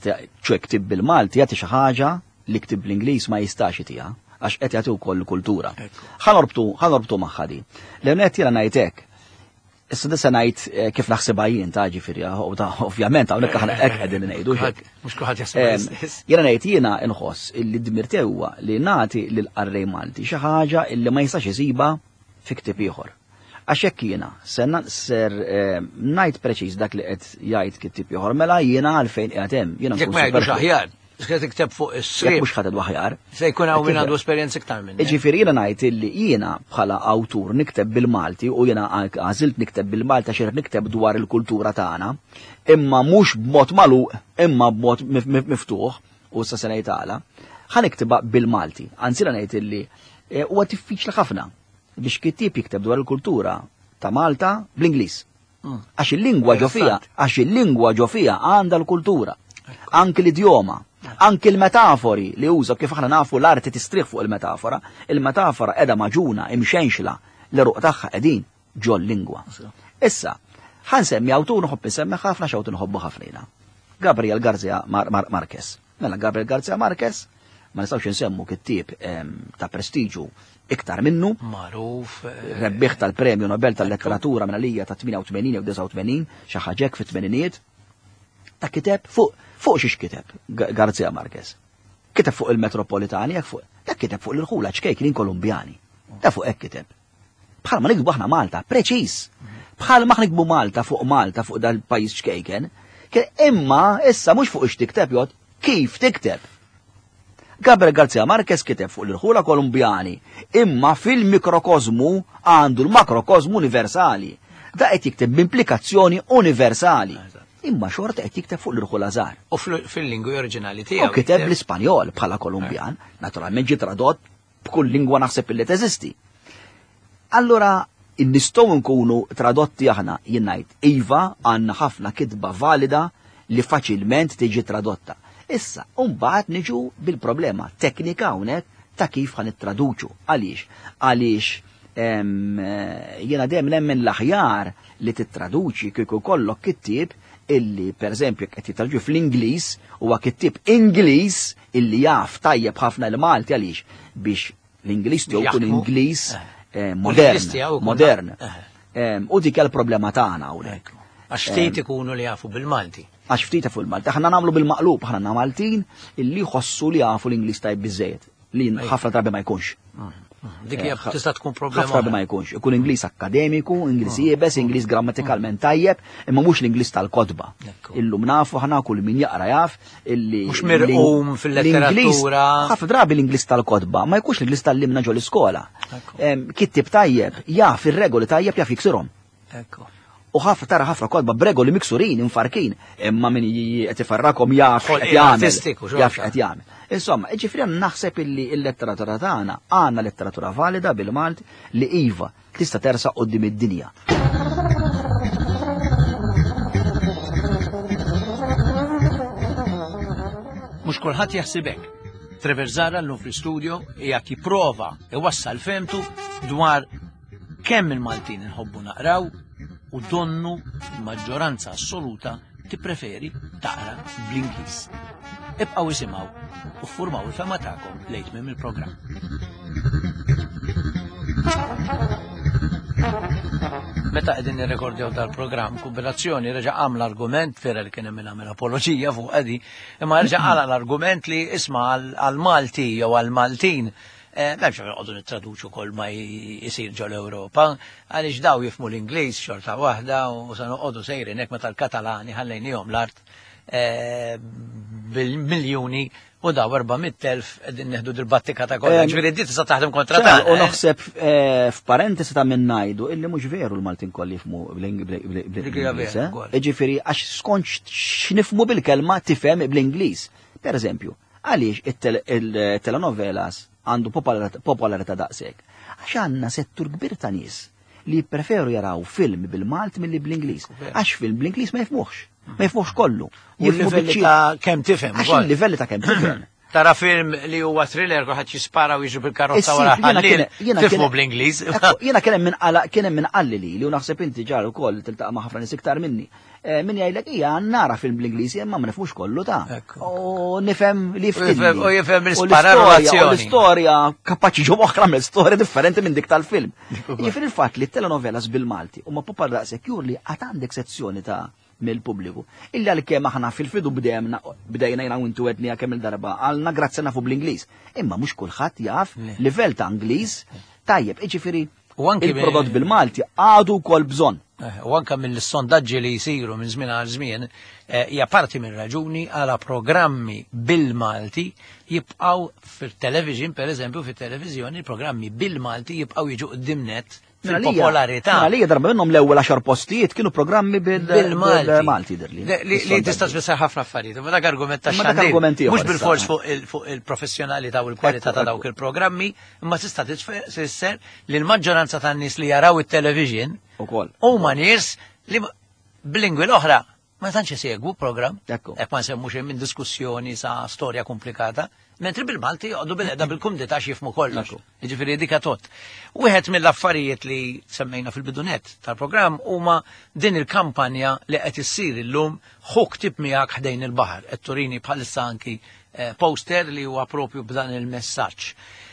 ċe ktib bil-Malti jagħti xi ħaġa li ktib bl-Ingliż ma jistax itiha għax qed jagħti wkoll kultura. Ħanorbtu ħanorbtu magħha di. L-għonet jiena ngħid hekk. Issa disa ngħid kif naħsibha jien ta' ġifieri, ovvjament hawnhekk aħna hekk qegħdin ngħidu. Mhux kulħadd jaħseb. Jiena ngħid jiena inħoss illi d-dmir tiegħu huwa li nagħti lill-qarrej Malti xi ħaġa illi ma jistax isibha fi ktieb ieħor. Għax hekk jiena ser ngħid preċiż dak li qed jgħid ktieb ieħor mela jiena għalfejn qiegħed hemm. Jiena nkun super aħjar. X'qed tikteb fuq is-sriep. Mhux ħadd aħjar. Se jkun hawn min għandu esperjenza iktar minn. Jiġifieri jiena ngħid illi jiena bħala awtur nikteb bil-Malti u jiena għażilt nikteb bil-Malti għax nikteb dwar il-kultura tagħna, imma mhux b'mod magħluq, imma b'mod miftuħ u sa se ngħid tagħla, ħa niktibha bil-Malti. Anzi ngħid illi huwa diffiċli ħafna biex kittieb jikteb dwar il-kultura ta' Malta bl-Ingliż. Għax il-lingwa ġo fiha, għax il-lingwa ġo fiha għandha l-kultura, anke l-idjoma. Anki l-metafori li uża kif aħna nafu l-arti tistrih fuq il-metafora, il-metafora qiegħda maġuna imxenxla l-ruq tagħha qegħdin ġo l-lingwa. Issa, ħansemmi awtur nħobb insemmi ħafna x'awtur nħobbu ħafna. Gabriel García Márquez. Mela Gabriel García Márquez ma nistgħux insemmu kittieb ta' prestiġu iktar minnu. Magħruf. Rebbieħ tal-Premju Nobel tal-Letteratura minnalija ta' tmien u tmenin jew disa' u tmenin xi ħaġa fit-tmeninijiet ta' kiteb fuq fuq xiex kiteb García Márquez. Kiteb fuq il-Metropolitani, jek fuq, dak kiteb fuq l-irħula ċkejklin Kolumbjani. Da fuq hekk kiteb. Bħal ma nikbu aħna Malta, preċiż. Bħal ma nikbu Malta fuq Malta fuq dal-pajjiż ċkejken, imma issa mhux fuq ix tikteb jgħod kif tikteb. Gabriel García Márquez kiteb fuq l-irħula Kolumbjani, imma fil-mikrokozmu għandu l-makrokozmu universali. Da qed jikteb b'implikazzjoni universali. Imma xorta qed jikteb fuq l-irħula żgħar. U fil-lingwi oriġinali tiegħu. U kiteb l-Ispanjol bħala Kolumbjan, naturalment ġie tradott b'kull lingwa naħseb illi teżisti. Allura nistgħu nkunu tradotti aħna jien ngħid iva għandna ħafna kitba valida li faċilment tiġi tradotta. Issa, mbagħad niġu bil-problema teknika hawnhekk ta' kif ħan nittraduċu. Għaliex? Għaliex jiena dejjem nemmen l-aħjar li tittraduċi kieku kollok kittieb illi per eżempju qed jitraġu fl-Ingliż huwa kittieb Ingliż illi jaf tajjeb ħafna l-Malti għaliex biex l-Ingliż tiegħu tkun Ingliż modern, modern. U dik hija l-problema tagħna hawnhekk. Għax ftit ikunu li jafu bil-Malti. Għax ftit jafu l-Malti. Aħna nagħmlu bil-maqlub, aħna Maltin illi jħossu li jafu l-Ingliż tajjeb biżejjed li ħafna drabi ma jkunx. Dik hija tista' tkun problema. Ħafna ma jkunx. Ikun Ingliż akademiku, Ingliż jiebes, Ingliż grammatikalment tajjeb, imma mhux l-Ingliż tal-kodba. Illum nafu ħana kull min jaqra jaf illi mhux mirqum fil-letteratura. Ħafna drabi l-Ingliż tal-kodba, ma jkunx l-Ingliż tal-limna ġol iskola. Kittib tajjeb, jaf ir-regoli tajjeb jaf jiksirhom. U ħafna tara ħafna kodba b'regoli miksurin, infarkin, imma min qed ifarrakom jaf qed jagħmel. Jaf qed jagħmel. Insomma, ġifieri naħseb illi l-letteratura tagħna għandna letteratura valida bil-Malti li iva tista' tersaq quddiem id-dinja. Mhux kulħadd jaħsib hekk. Trevor Zara llum fl-istudio hija jipprova iwassal femtu dwar kemm il-Maltin inħobbu naqraw u donnu l-maġġoranza assoluta tippreferi taqra bl-Ingliż. Ibqgħu isimgħu u ffurmaw il-fema tagħkom lejn minn il-programm. Meta qegħdin nirrekordjaw dal-programm, Kooperazzjoni reġa' għamla argument vera li kien hemm nagħmel apoloġija fuq qedi, imma reġa' għal l-argument li isma' għal-Malti jew għal-Maltin Memx għodu nittraduċu kol ma jisir ġol Ewropa, għalix daw jifmu l-Ingliż xorta wahda u sanu għodu sejrin ek meta l-Katalani ħallejni jom l-art bil-miljoni u daw erba' elf għedin neħdu dil-battika ta' kolla. Ġviri d-dit sa' taħdem kontra ta' u naħseb f'parentesi ta' minn najdu illi mux veru l-Maltin kolli jifmu bl-Ingliż. Ġifiri għax skonċ x'nifmu bil-kelma tifhem bl-Ingliż. Per eżempju, għaliex il-telenovelas għandu popolarità daqshekk. Għax għandna settur kbir ta' nies li preferu jaraw film bil-Malti milli bl-Ingliż. Għax film bl-Ingliż ma jifmuħx. Ma jifmuħx kollu. U l-livelli ta' kemm tifhem. Għax il-livelli ta' kemm tifhem. Tara film li huwa thriller kulħadd jispara u jiġu bil-karozza wara ħallil tifhmu bl-Ingliż. Jiena kien hemm min qala kien hemm min qalli li u naħseb inti ġar ukoll tiltaqa' ma' ħafna nies iktar minni. Min jgħidlek hija nara film bl-Ingliżi imma ma nifhmux kollu ta'. U nifhem li ftilli. U jifhem l-isparazzjoni. L-istorja kapaċi ġew oħra mill-istorja differenti minn dik tal-film. Jiġifieri il-fatt li t-telenovelas bil-Malti huma popar daqshekk jur li għad għandek sezzjoni ta' mill-pubbliku. Illa li kemm aħna fil-fidu bdejna bdejna jina u intu għedni kemm il-darba għalna grazzi nafu bl-Ingliż. Imma mhux kulħadd jaf livell ta' Ingliż tajjeb, jiġifieri il-prodott bil-Malti għadu wkoll bżonn. U anke mill-sondaġġi li jsiru minn żmien għal żmien hija parti minn raġuni għala programmi bil-Malti jibqgħu fil-television, pereżempju fit-televiżjoni, programmi bil-Malti jibqgħu jiġu qdimnet fil-popolarità. Għalija darba minnhom l-ewwel għaxar postijiet kienu programmi bil-Malti dirli. Li tista' tfisser ħafna affarijiet, ma dak argument ta' xandir. Mhux bil-fors fuq il-professjonalità u l-kwalità ta' dawk il-programmi, imma tista' tfisser li l-maġġoranza tan-nies li jaraw it-television huma nies li b'lingwi l-oħra ma tantx isegwu programm. Hekk ma nsemmux hemm minn diskussjoni sa' storja komplikata. Mentri bil-Malti joqdu bil-qeda bil-kumdita jifmu kollox. Jiġifieri dik tot. Wieħed mill-affarijiet li semmejna fil-bidunet tal-programm huma din il-kampanja li qed issir illum ħu ktib miegħek ħdejn il-baħar. Qed turini bħalissa anki poster li huwa propju b'dan il-messaġġ.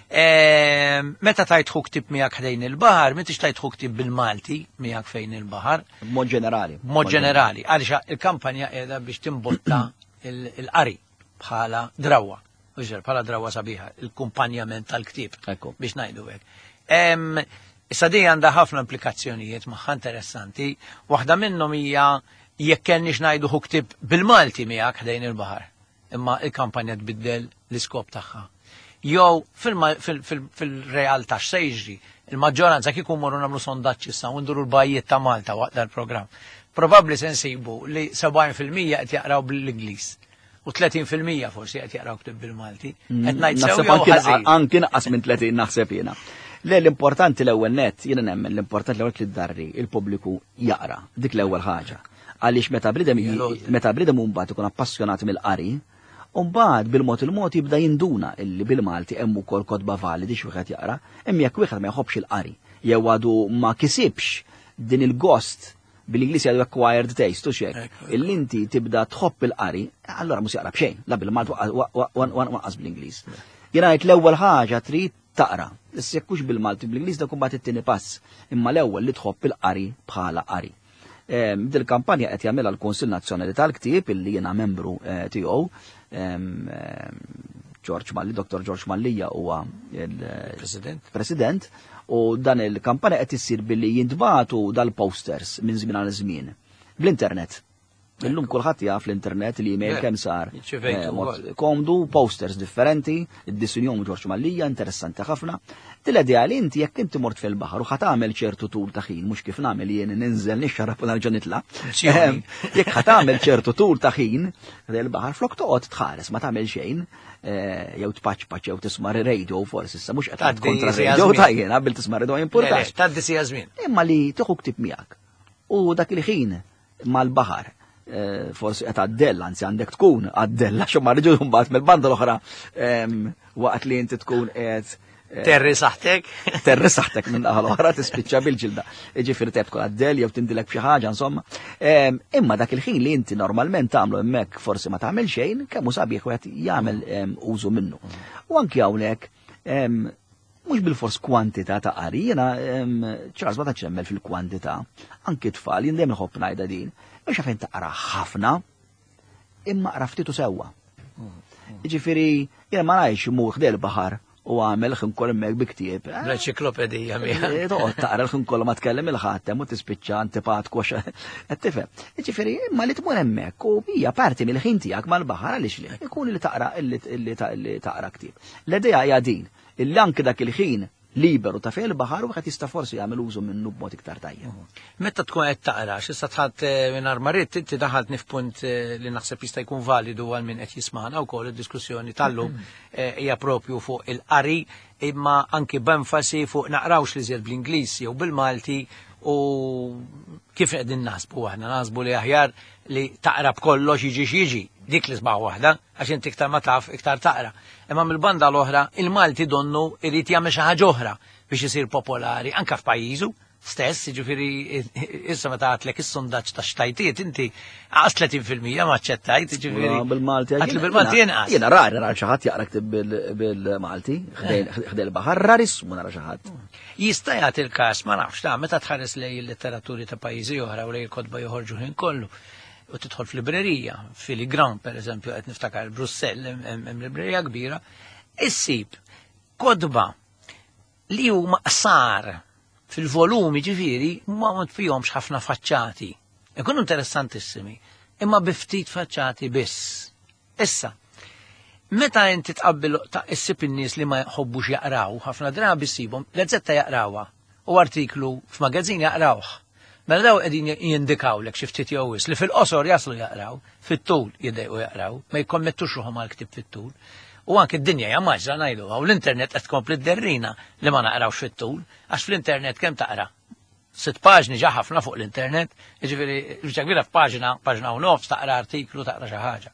Meta tajt ħu ktib miegħek ħdejn il-baħar, m'intix tajt ħu ktib bil-Malti miegħek fejn il-baħar. B'mod ġenerali. B'mod ġenerali. Għaliex il-kampanja qiegħda biex timbotta il-qari bħala drawwa. Uġer, bħala drawa sabiħa, il-kumpanjament tal-ktib, biex najdu għek. Issa di għandha ħafna implikazzjonijiet magħha interessanti, waħda minnhom hija jekk kellniex ngħidu hu ktib bil-Malti miegħek ħdejn il-baħar, imma il-kampanja tbiddel l-iskop tagħha. Jew fil-realtà x'se jiġri, il-maġġoranza kieku mmorru nagħmlu sondaġġ issa u nduru l-bajjiet ta' Malta waqt dal-programm. Probabbli se nsibu li sebgħin fil-mija qed jaqraw bl-Ingliż. U tletin fil-mija forsi qed jaqraw ktib bil-Malti. Qed ngħid sew anki inqas minn tletin naħseb jiena. Le l-importanti l-ewwel nett jiena nemmen l-importanti l-ewwel li ddarri il-pubbliku jaqra dik l-ewwel ħaġa. Għaliex meta bridem meta bridem mbagħad ikun appassjonati mill-qari, u mbagħad bil-mod il-mod jibda jinduna illi bil-Malti hemm ukoll kotba validi x'wieħed jaqra, imma jekk wieħed ma jħobbx il-qari jew għadu ma kisibx din il-gost bil-Ingliż għadu acquired taste, u xek, il-linti tibda tħobb il-qari, allora mus jaqra bxejn, la bil-Malti waqqas bil-Ingliż. Jiena ngħid l-ewwel ħaġa trid taqra, issa jekkux bil-Malti bil-Ingliż dak imbagħad it-tieni pass, imma l-ewwel li tħobb il-qari bħala qari. Dil kampanja qed jagħmilha l-Kunsill Nazzjonali tal-Ktieb illi jiena membru tiegħu, George Malli, Doktor George Mallija huwa il-President, u dan il-kampanja qed issir billi jintbagħtu dal-posters minn żmien għal żmien bl-internet. Illum kulħadd jaf l-internet li email kemm sar komdu posters differenti, id-disinjom George Mallija interessanti ħafna. Tila-idea li inti jekk inti mort fil-baħar u ħatamel ċertu tul ta' ħin, mhux kif nagħmel jien ninżel nixxarab u nerġa' nitla'. Jekk ħatamel ċertu tul ta' ħin il-baħar flok toqgħod tħares ma tagħmel xejn, jew tpaċpaċ jew tisma' radio forsi issa mhux qed kontra radio tajjin qabel tisma' radio importanti. Tgħaddi sija żmien. Imma li tieħu ktib miegħek. U dak il-ħin mal-baħar forsi qed għaddell, anzi għandek tkun għaddella xo ma rġu mbagħad mill-banda l-oħra waqt li inti tkun qed terri saħtek. Terri saħtek minn naħa l-oħra tispiċċa bil-ġilda. Ġifieri teb tkun għaddell jew tindilek xi ħaġa insomma. Imma dak il-ħin li inti normalment tagħmlu hemmhekk forsi ma tagħmel xejn, kemm hu sabiħ wieħed jagħmel użu minnu. U anke hawnhekk mhux bil-fors kwantità ta' qari, jiena ċars ma tantx nemmel fil-kwantità, anke tfal jien dejjem nħobb ngħidha din, biex fejn taqra ħafna imma qra ftitu sewwa. Jiġifieri jiena ma ngħidx imur ħdej il-baħar u għamel ħinkol hemmhekk bi ktieb. L-enċiklopedija miegħek. Toqgħod taqra ħinkol ma tkellem il-ħaddem u tispiċċa antipatku qed tifhem. Jiġifieri imma li tmur hemmhekk u hija parti mill-ħin tiegħek mal-baħar għaliex li ikun li taqra li taqra ktieb. L-idea hija din illi anke dak il-ħin liberu ta' fejn il-baħar u wieħed jista' forsi jagħmel użu minnu b'mod iktar tajjeb. Meta tkun qed taqra, x'issa tħadd mingħajr marit inti daħaltni f'punt li naħseb jista' jkun validu għal min qed jisma'na wkoll id-diskussjoni tal-lum hija propju fuq il-qari imma anke b'enfasi fuq naqrawx li żjed bl-Ingliż jew bil-Malti u kif qegħdin naħsbu aħna naħsbu li aħjar li taqra b'kollox jiġi x'jiġi dik li sbaħ waħda, għax inti iktar ma taf, iktar taqra. Imma mill-banda l-oħra, il-Malti donnu irrid jagħmel xi ħaġa oħra biex isir popolari, anke f'pajjiżu stess, jiġifieri issa meta għatlek is-sondaġġ ta' xtajtiet inti għas tletin fil-mija ma ċċettajt, jiġifieri. Bil-Malti Għatli bil-Malti jenqas. Jiena rari nara xi ħadd jaqra ktib bil-Malti, ħdej il-baħar, rarismu nara xi ħadd. Jista' jagħti il-każ ma nafx ta' meta tħares lej il-litteraturi ta' pajjiżi oħra u lej il-kotba joħorġu ħin kollu. U tidħol fil-librerija, fil-Grand per eżempju, qed niftakar Brussell, hemm librerija kbira, issib kodba li huma qsar fil-volumi ġifieri ma fihomx ħafna faċċati. Ikunu interessantissimi, imma biftit faċċati biss. Issa, meta inti tqabbil ta' issib in-nies li ma jħobbux jaqraw, ħafna drabi ssibhom gazzetta jaqrawha u artiklu f'magazzin jaqrawh. Mela daw qegħdin jindikawlek xi ftit jowis li fil-qosor jaslu jaqraw, fit-tul jiddejqu jaqraw, ma jkommettux ruħhom għal ktib fit-tul. U anke d-dinja hija maġra ngħiduha u l-internet qed tkompli derrina li ma naqrawx fit-tul, għax fl-internet kemm taqra. Sitt paġni ġa ħafna fuq l-internet, jiġifieri riċa kbira f'paġna, paġna u nofs taqra artiklu taqra xi ħaġa.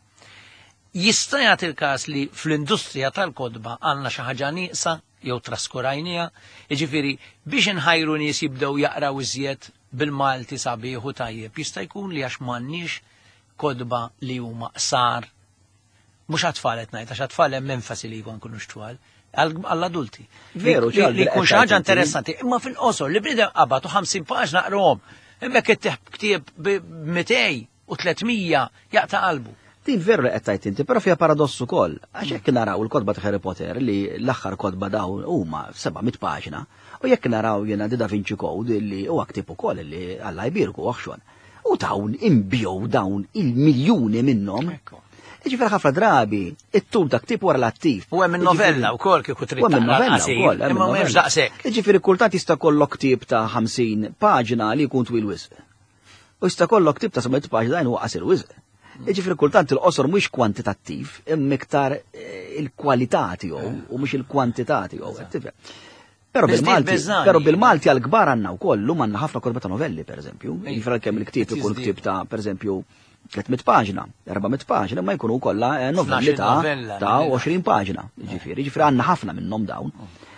Jista' jagħti l-każ li fl-industrija tal-kodba għandna xi ħaġa nieqsa jew traskurajnija, jiġifieri biex inħajru nies jibdew jaqraw iżjed bil-Malti sabiħ u tajjeb, jista' jkun li għax m'għandniex kodba li huma qsar. Mhux għat-tfal qed ngħid, għax għat-tfal hemm enfasi li jkun kunux twal, għall-adulti. Veru, li jkun xi ħaġa interessanti, imma fil-qosor li bniedem qabad u ħamsin paġna naqrahom, imma qed ktieb b'mitej u tletmija jaqta' qalbu. Din veru li qed tgħid inti, però fiha paradossu wkoll, għax jekk naraw il-kodba ta' Harry Potter li l-aħħar kodba dawn huma sebgħa paġna, u jekk naraw jiena Da Vinci Code li huwa ktib ukoll li Alla jbierku oħxon. U dawn imbjow dawn il-miljuni minnhom. Jiġifieri ħafna drabi it-tul ta' ktib wara l-attiv. U hemm in-novella wkoll kieku trid taqra wkoll, imma m'hemmx daqshekk. Jiġifieri kultant jista' kollok ktib ta' ħamsin paġna li jkun twil wisq. U jista' kollok ktib ta' sebgħa paġna huwa qasir wisq. Jiġifieri kultant il-qosor mhux kwantitattiv, imma iktar il-kwalità tiegħu u mhux il-kwantità tiegħu. Però bil-Malti, però bil-Malti għal-kbar għandna wkoll lum għandna ħafna kodba ta' novelli pereżempju. Jiġifieri kemm il-ktieb ikun ktieb ta' pereżempju tlietmija paġna, erba'mija paġna, ma jkunu kollha novelli ta' ta' għoxrin paġna. Jiġifieri, jiġifieri għandna ħafna minnhom dawn.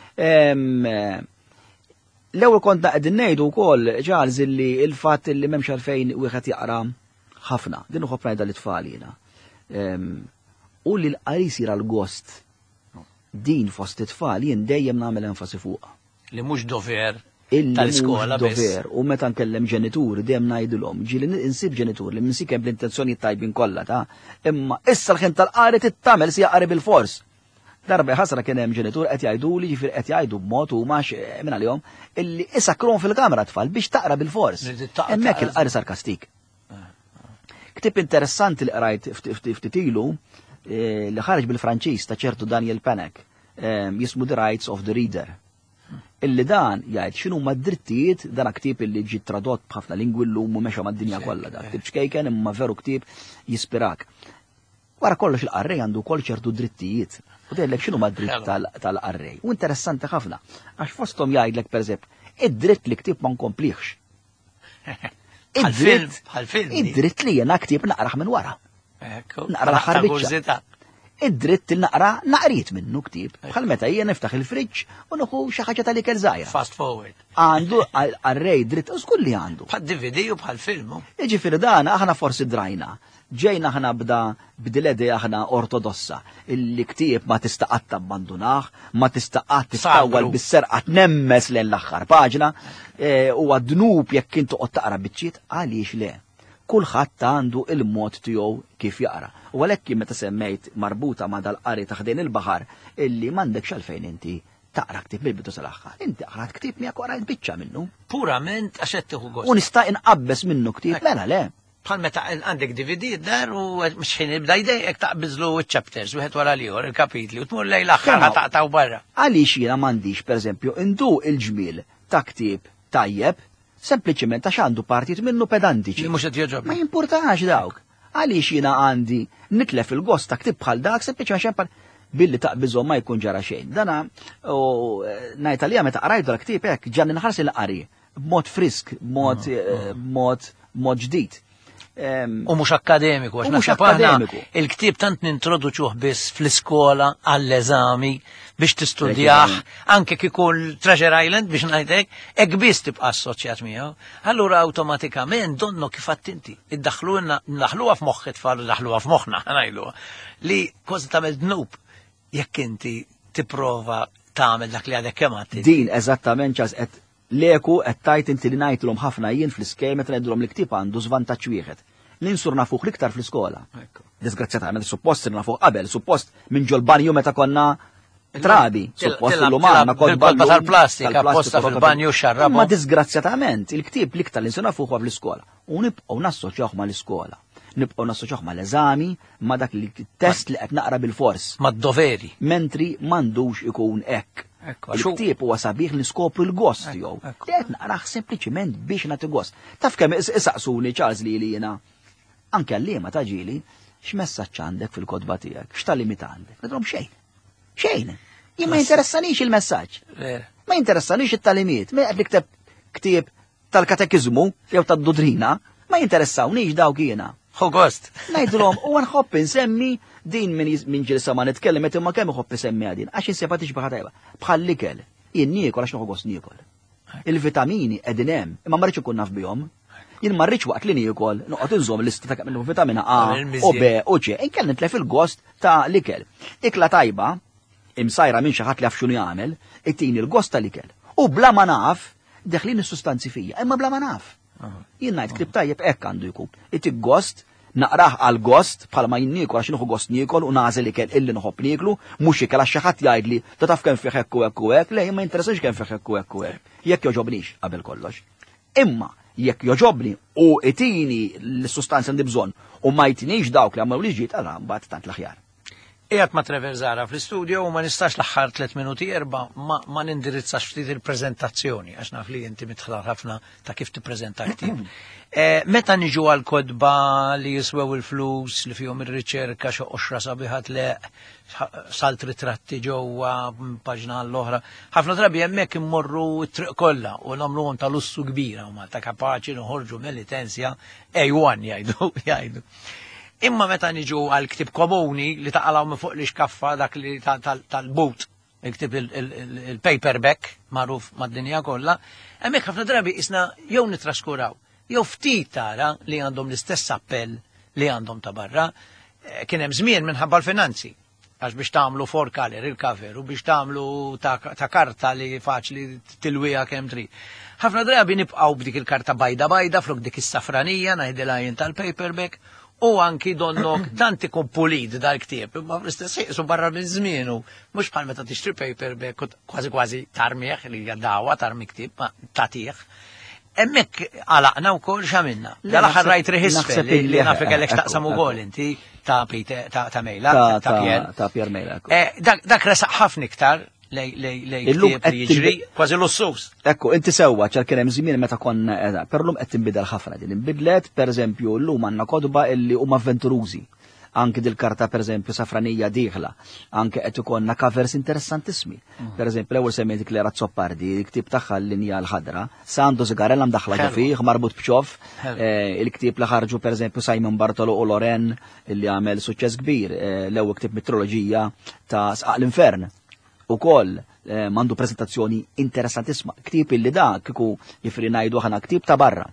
L-ewwel kont qegħdin ngħidu wkoll ġalż illi il-fatt illi m'hemmx għalfejn wieħed jaqra ħafna, din uħobb ngħidha l-itfal jiena. U li l-qari jsir għall-gost din fost it-tfal jien dejjem nagħmel enfasi fuqha. Li mhux dover tal-iskola biss. Dover, u meta nkellem ġenituri dejjem ngħidulhom, ġieli insib ġenitur li minsik hemm l-intenzjoni tajbin kollha ta' imma issa l-ħin tal-qari tittamel si jaqri bil-fors. Darba ħasra kien hemm ġenitur qed jgħiduli ġifier qed jgħidu b'mod u max minn għalihom illi isakruhom fil-kamra tfal biex taqra bil-fors. Hemmhekk il-qari sar kastik. Ktib interessanti li qrajt ftit ilu li ħareġ bil-Franċiż ta' ċertu Daniel Pennock, jismu The Rights of the Reader. Illi dan jgħid x'inhu ma d-drittijiet dan ktib illi ġi tradott b'ħafna lingwi llum u mexa mad-dinja kollha dak. Ktib xkejken imma veru ktib jispirak. Wara kollox il-qarrej għandu wkoll ċertu drittijiet. U dejlek x'inhu ma d-dritt tal-qarrej. U interessanti ħafna għax fosthom jgħidlek pereżempju id-dritt li ktib ma nkomplihx. Id-dritt li jena ktib naqraħ minn wara. Naqra l-aħħar biċċa. Id-dritt il naqra naqriet minnu ktib. Bħal meta jien niftaħ il-friġġ u nuħu xi ħaġa tal-ikel żgħira. Fast forward. Għandu għarrej dritt u żgur li għandu. Bħal D V D u bħal film. Jiġifieri dan aħna forsi drajna. Ġejna aħna bda bdiledi aħna ortodossa. Il-li ktib ma tista' qatt tabbandunah, ma tista' qatt tistawwal bis-serqa tnemmes lejn l-aħħar paġna u għad-dnub jekk intu qod taqra biċċiet għaliex le. Kulħadd għandu il-mod tiegħu kif jaqra. U għalhekk meta semmejt marbuta ma' dal-qari taħdejn il-baħar illi m'għandekx għalfejn inti taqra ktib mill-bidu sal-aħħar. Inti qrajt ktib miegħek qorajt biċċa minnu. Purament għax qed tieħu gost. U nista' inqabbes minnu ktib mela le. Bħal meta għandek D V D dar u mhux ħin ibda jdejjek taqbiżlu ċ-chapters wieħed wara l-ieħor il-kapitli u tmur lejn l-aħħar ħataqtaw barra. Għaliex jiena m'għandix pereżempju indu il-ġmiel ta' ktib tajjeb sempliċement għax għandu partit minnu pedantiċi. Mhux qed jogħġobni. Ma jimpurtax dawk. Għaliex jiena għandi nitlef il-gost ta' ktib bħal dak sempliċement xempar billi taqbiżhom ma jkun ġara xejn. Dana u ngħid għalija meta qarajtu l-ktib hekk ġan inħarsi l-qari b'mod frisk, b'mod b'mod mod ġdid. U mhux akademiku, għax naħseb aħna il-ktieb tant nintroduċuh biss fl-iskola għall-eżami biex tistudjah, anke kieku l-Treasure Island biex ngħidlek, hekk biss tibqa' assoċjat miegħu. Allura awtomatikament donnu kif inti iddaħħluha naħluha f'moħħ it-tfal, daħluha f'moħħna ngħidluha li kważi tagħmel dnub jekk inti tipprova tagħmel dak li għadek kemm għadd. Din eżattament ċas qed leku qed tajt inti li ngħidlhom ħafna jien fl-iskejl meta ngħidulhom li ktieb għandu żvantaġġ wieħed. L-insur nafuh l-iktar fl-iskola. Disgrazzjatament suppost nafuh qabel, suppost minn ġol banju meta konna trabi, suppost l-umana kont balba tal-plastika apposta fil-banju xarrabu. Ma disgrazzjatament il-ktieb l-iktar l-insur nafuh fl-iskola. U nibqgħu nassoċjawh mal-iskola. Nibqgħu nassoċjawh mal-eżami, ma dak li test li qed naqra bil-fors. Mad-doveri. Mentri m'għandux ikun hekk. Il-ktieb huwa sabiħ li skopru l-gost tiegħu. Qed naqrah sempliċiment biex nagħti gost. Taf kemm isaqsuni Charles li jiena anke għalliema ta' ġieli x'messaġġ għandek fil-kodba tiegħek, x'talimit għandek. Nidhom xejn. Xejn. Jien ma jinteressanix il-messaġġ. Ma jinteressanix it-talimiet. Ma qed nikteb ktieb tal-katekiżmu jew tad-dudrina, ma jinteressawniex dawk jiena. Hu gost. Ngħidulhom u nħobb insemmi din minn ġilsa ma nitkellem qed imma kemm iħobb isemmi għadin għax insepa tixbaħ tajba. Bħal l-ikel, jien niekol għax nieħu gost niekol. Il-vitamini qegħdin hemm, imma ma rridx ikun naf bihom. Jien ma rridx waqt li niekol noqgħod inżomm l-lista ta' kemm vitamina A u B u C, inkell nitlef il-gost ta' l-ikel. Ikla tajba, imsajra minn xi ħadd li jaf x'inhu jagħmel, ittini l-gost tal-ikel. U bla ma naf deħlin is-sustanzi fija, imma bla ma naf. Jien ngħid ktib tajjeb hekk għandu jkun. Itik gost, naqraħ għal gost bħalma jinnikol għax nieħu gost niekol u nażel ikel illi noħobb nieklu, mhux ikel għax xi ħadd jgħidli ta' taf kemm fih hekk u hekk u hekk, le ma jinteressax kemm fih hekk u hekk u hekk. Jekk joġobnix qabel kollox. Imma jekk joġobni u itini l-sustanza li bżonn u ma jtinix dawk li għamlu li ġiet ara mbagħad tant l-aħjar. Qiegħed ma' Trevor Zara fl-istudio u ma nistax l-aħħar tliet minuti erba' ma nindirizzax ftit il-preżentazzjoni għax naf li inti mitħlar ħafna ta' kif tippreżenta ktieb. Meta niġu għal kodba li jiswew il-flus li fihom ir-riċerka xi oxra sabiħat leq salt ritratti ġewwa paġna l-oħra. Ħafna drabi hemmhekk immorru t-triq kollha u nagħmluhom ta' lussu kbira u Malta kapaċi noħorġu mill-litenzja A one jgħidu jgħidu. Imma meta niġu għal ktib komuni li taqalaw minn fuq li xkaffa dak li tal-boot, il-ktib il-paperback magħruf mad-dinja kollha, hemmhekk ħafna drabi isna jew nitraskuraw, jew ftit tara li għandhom l-istess appell li għandhom ta' barra, kien hemm żmien minħabba l-finanzi. Għax biex tagħmlu four color il-cover u biex tagħmlu ta' karta li faċli tilwija kemm trid. Ħafna drabi nibqgħu b'dik il-karta bajda bajda flok dik is-safranija ngħidilha jien tal-paperback. U anki donnok tanti kompulit dal-ktieb, ma fl-istess ħiqsu barra minn żmienu, mhux bħal meta tixtri paperback kważi kważi tarmieħ li jaddawa tarmi ktieb ma tagħtih. Hemmhekk għalaqna wkoll x'għamilna. Dal-aħħar rajt riħisfel li naf kellek taqsam ukoll inti ta' ta' Mejla ta' Pier. Ta' Pier Mejla. Dak resaq ħafna iktar lej ktieb li jiġri kważi l-ossus. Ekku, inti sewwa ċar kien hemm żmien meta konna qiegħda, per llum qed tinbidel ħafna din. Inbidlet pereżempju llum għandna kodba illi huma avventurużi. Anki dil-karta pereżempju safranija dieħla, anke qed ikollna covers interessantissimi. Pereżempju l-ewwel semmejt Klera Zoppardi, il-ktieb tagħha l-linja l-ħadra, sa għandu sigarella mdaħħla ġo fih, marbut b'ċof, il-ktieb li ħarġu pereżempju Simon Bartolo u Loren illi għamel suċċess kbir, l-ewwel ktieb mitroloġija ta' Sqaq l-Infern. U koll mandu prezentazzjoni interessantissima. Ktib illi da kiku jifri najdu ħana ktib ta' barra.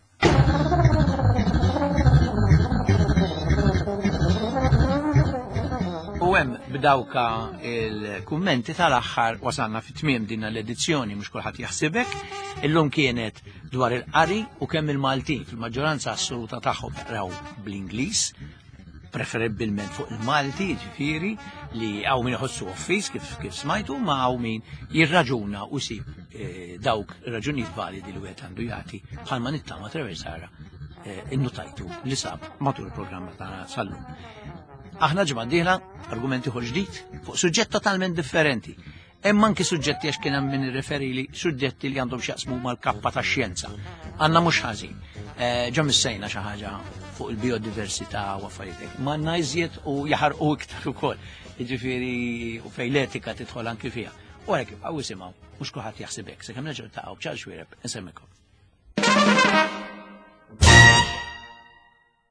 U hemm b'dawka il-kummenti tal-aħħar wasalna fit-tmiem din l-edizzjoni mhux kulħadd jaħsibek. Illum kienet dwar il-qari u kemm il-Maltin fil-maġġoranza assoluta tagħhom raw bl-Ingliż, preferibilment fuq il-Malti, ġifiri, li għaw min jħossu offis kif kif smajtu, ma għaw min jirraġuna u sib dawk raġunijiet validi li għet għandu jgħati bħalma nittama Trevor Zara innutajtu li sab matul il-programma ta' sallum. Aħna ġimgħa d-dieħla argumenti ħoġdid fuq suġġett totalment differenti. Hemm anki suġġetti għax kien hemm min irreferili suġġetti li għandhom x'jaqsmu mal-kappa tax-xjenza. Għandna mhux ħażin. Ġo missejna xi ħaġa fuq il-biodiversità u affarijiet. Ma għandna iżjed u jaħarqu iktar ukoll. Jiġifieri u fejn l-etika tidħol anki fiha. U hekk għaw isimgħu mhux kulħadd jaħseb hekk, sakemm nerġgħu taqgħu b'ċar xwiereb insemmikom.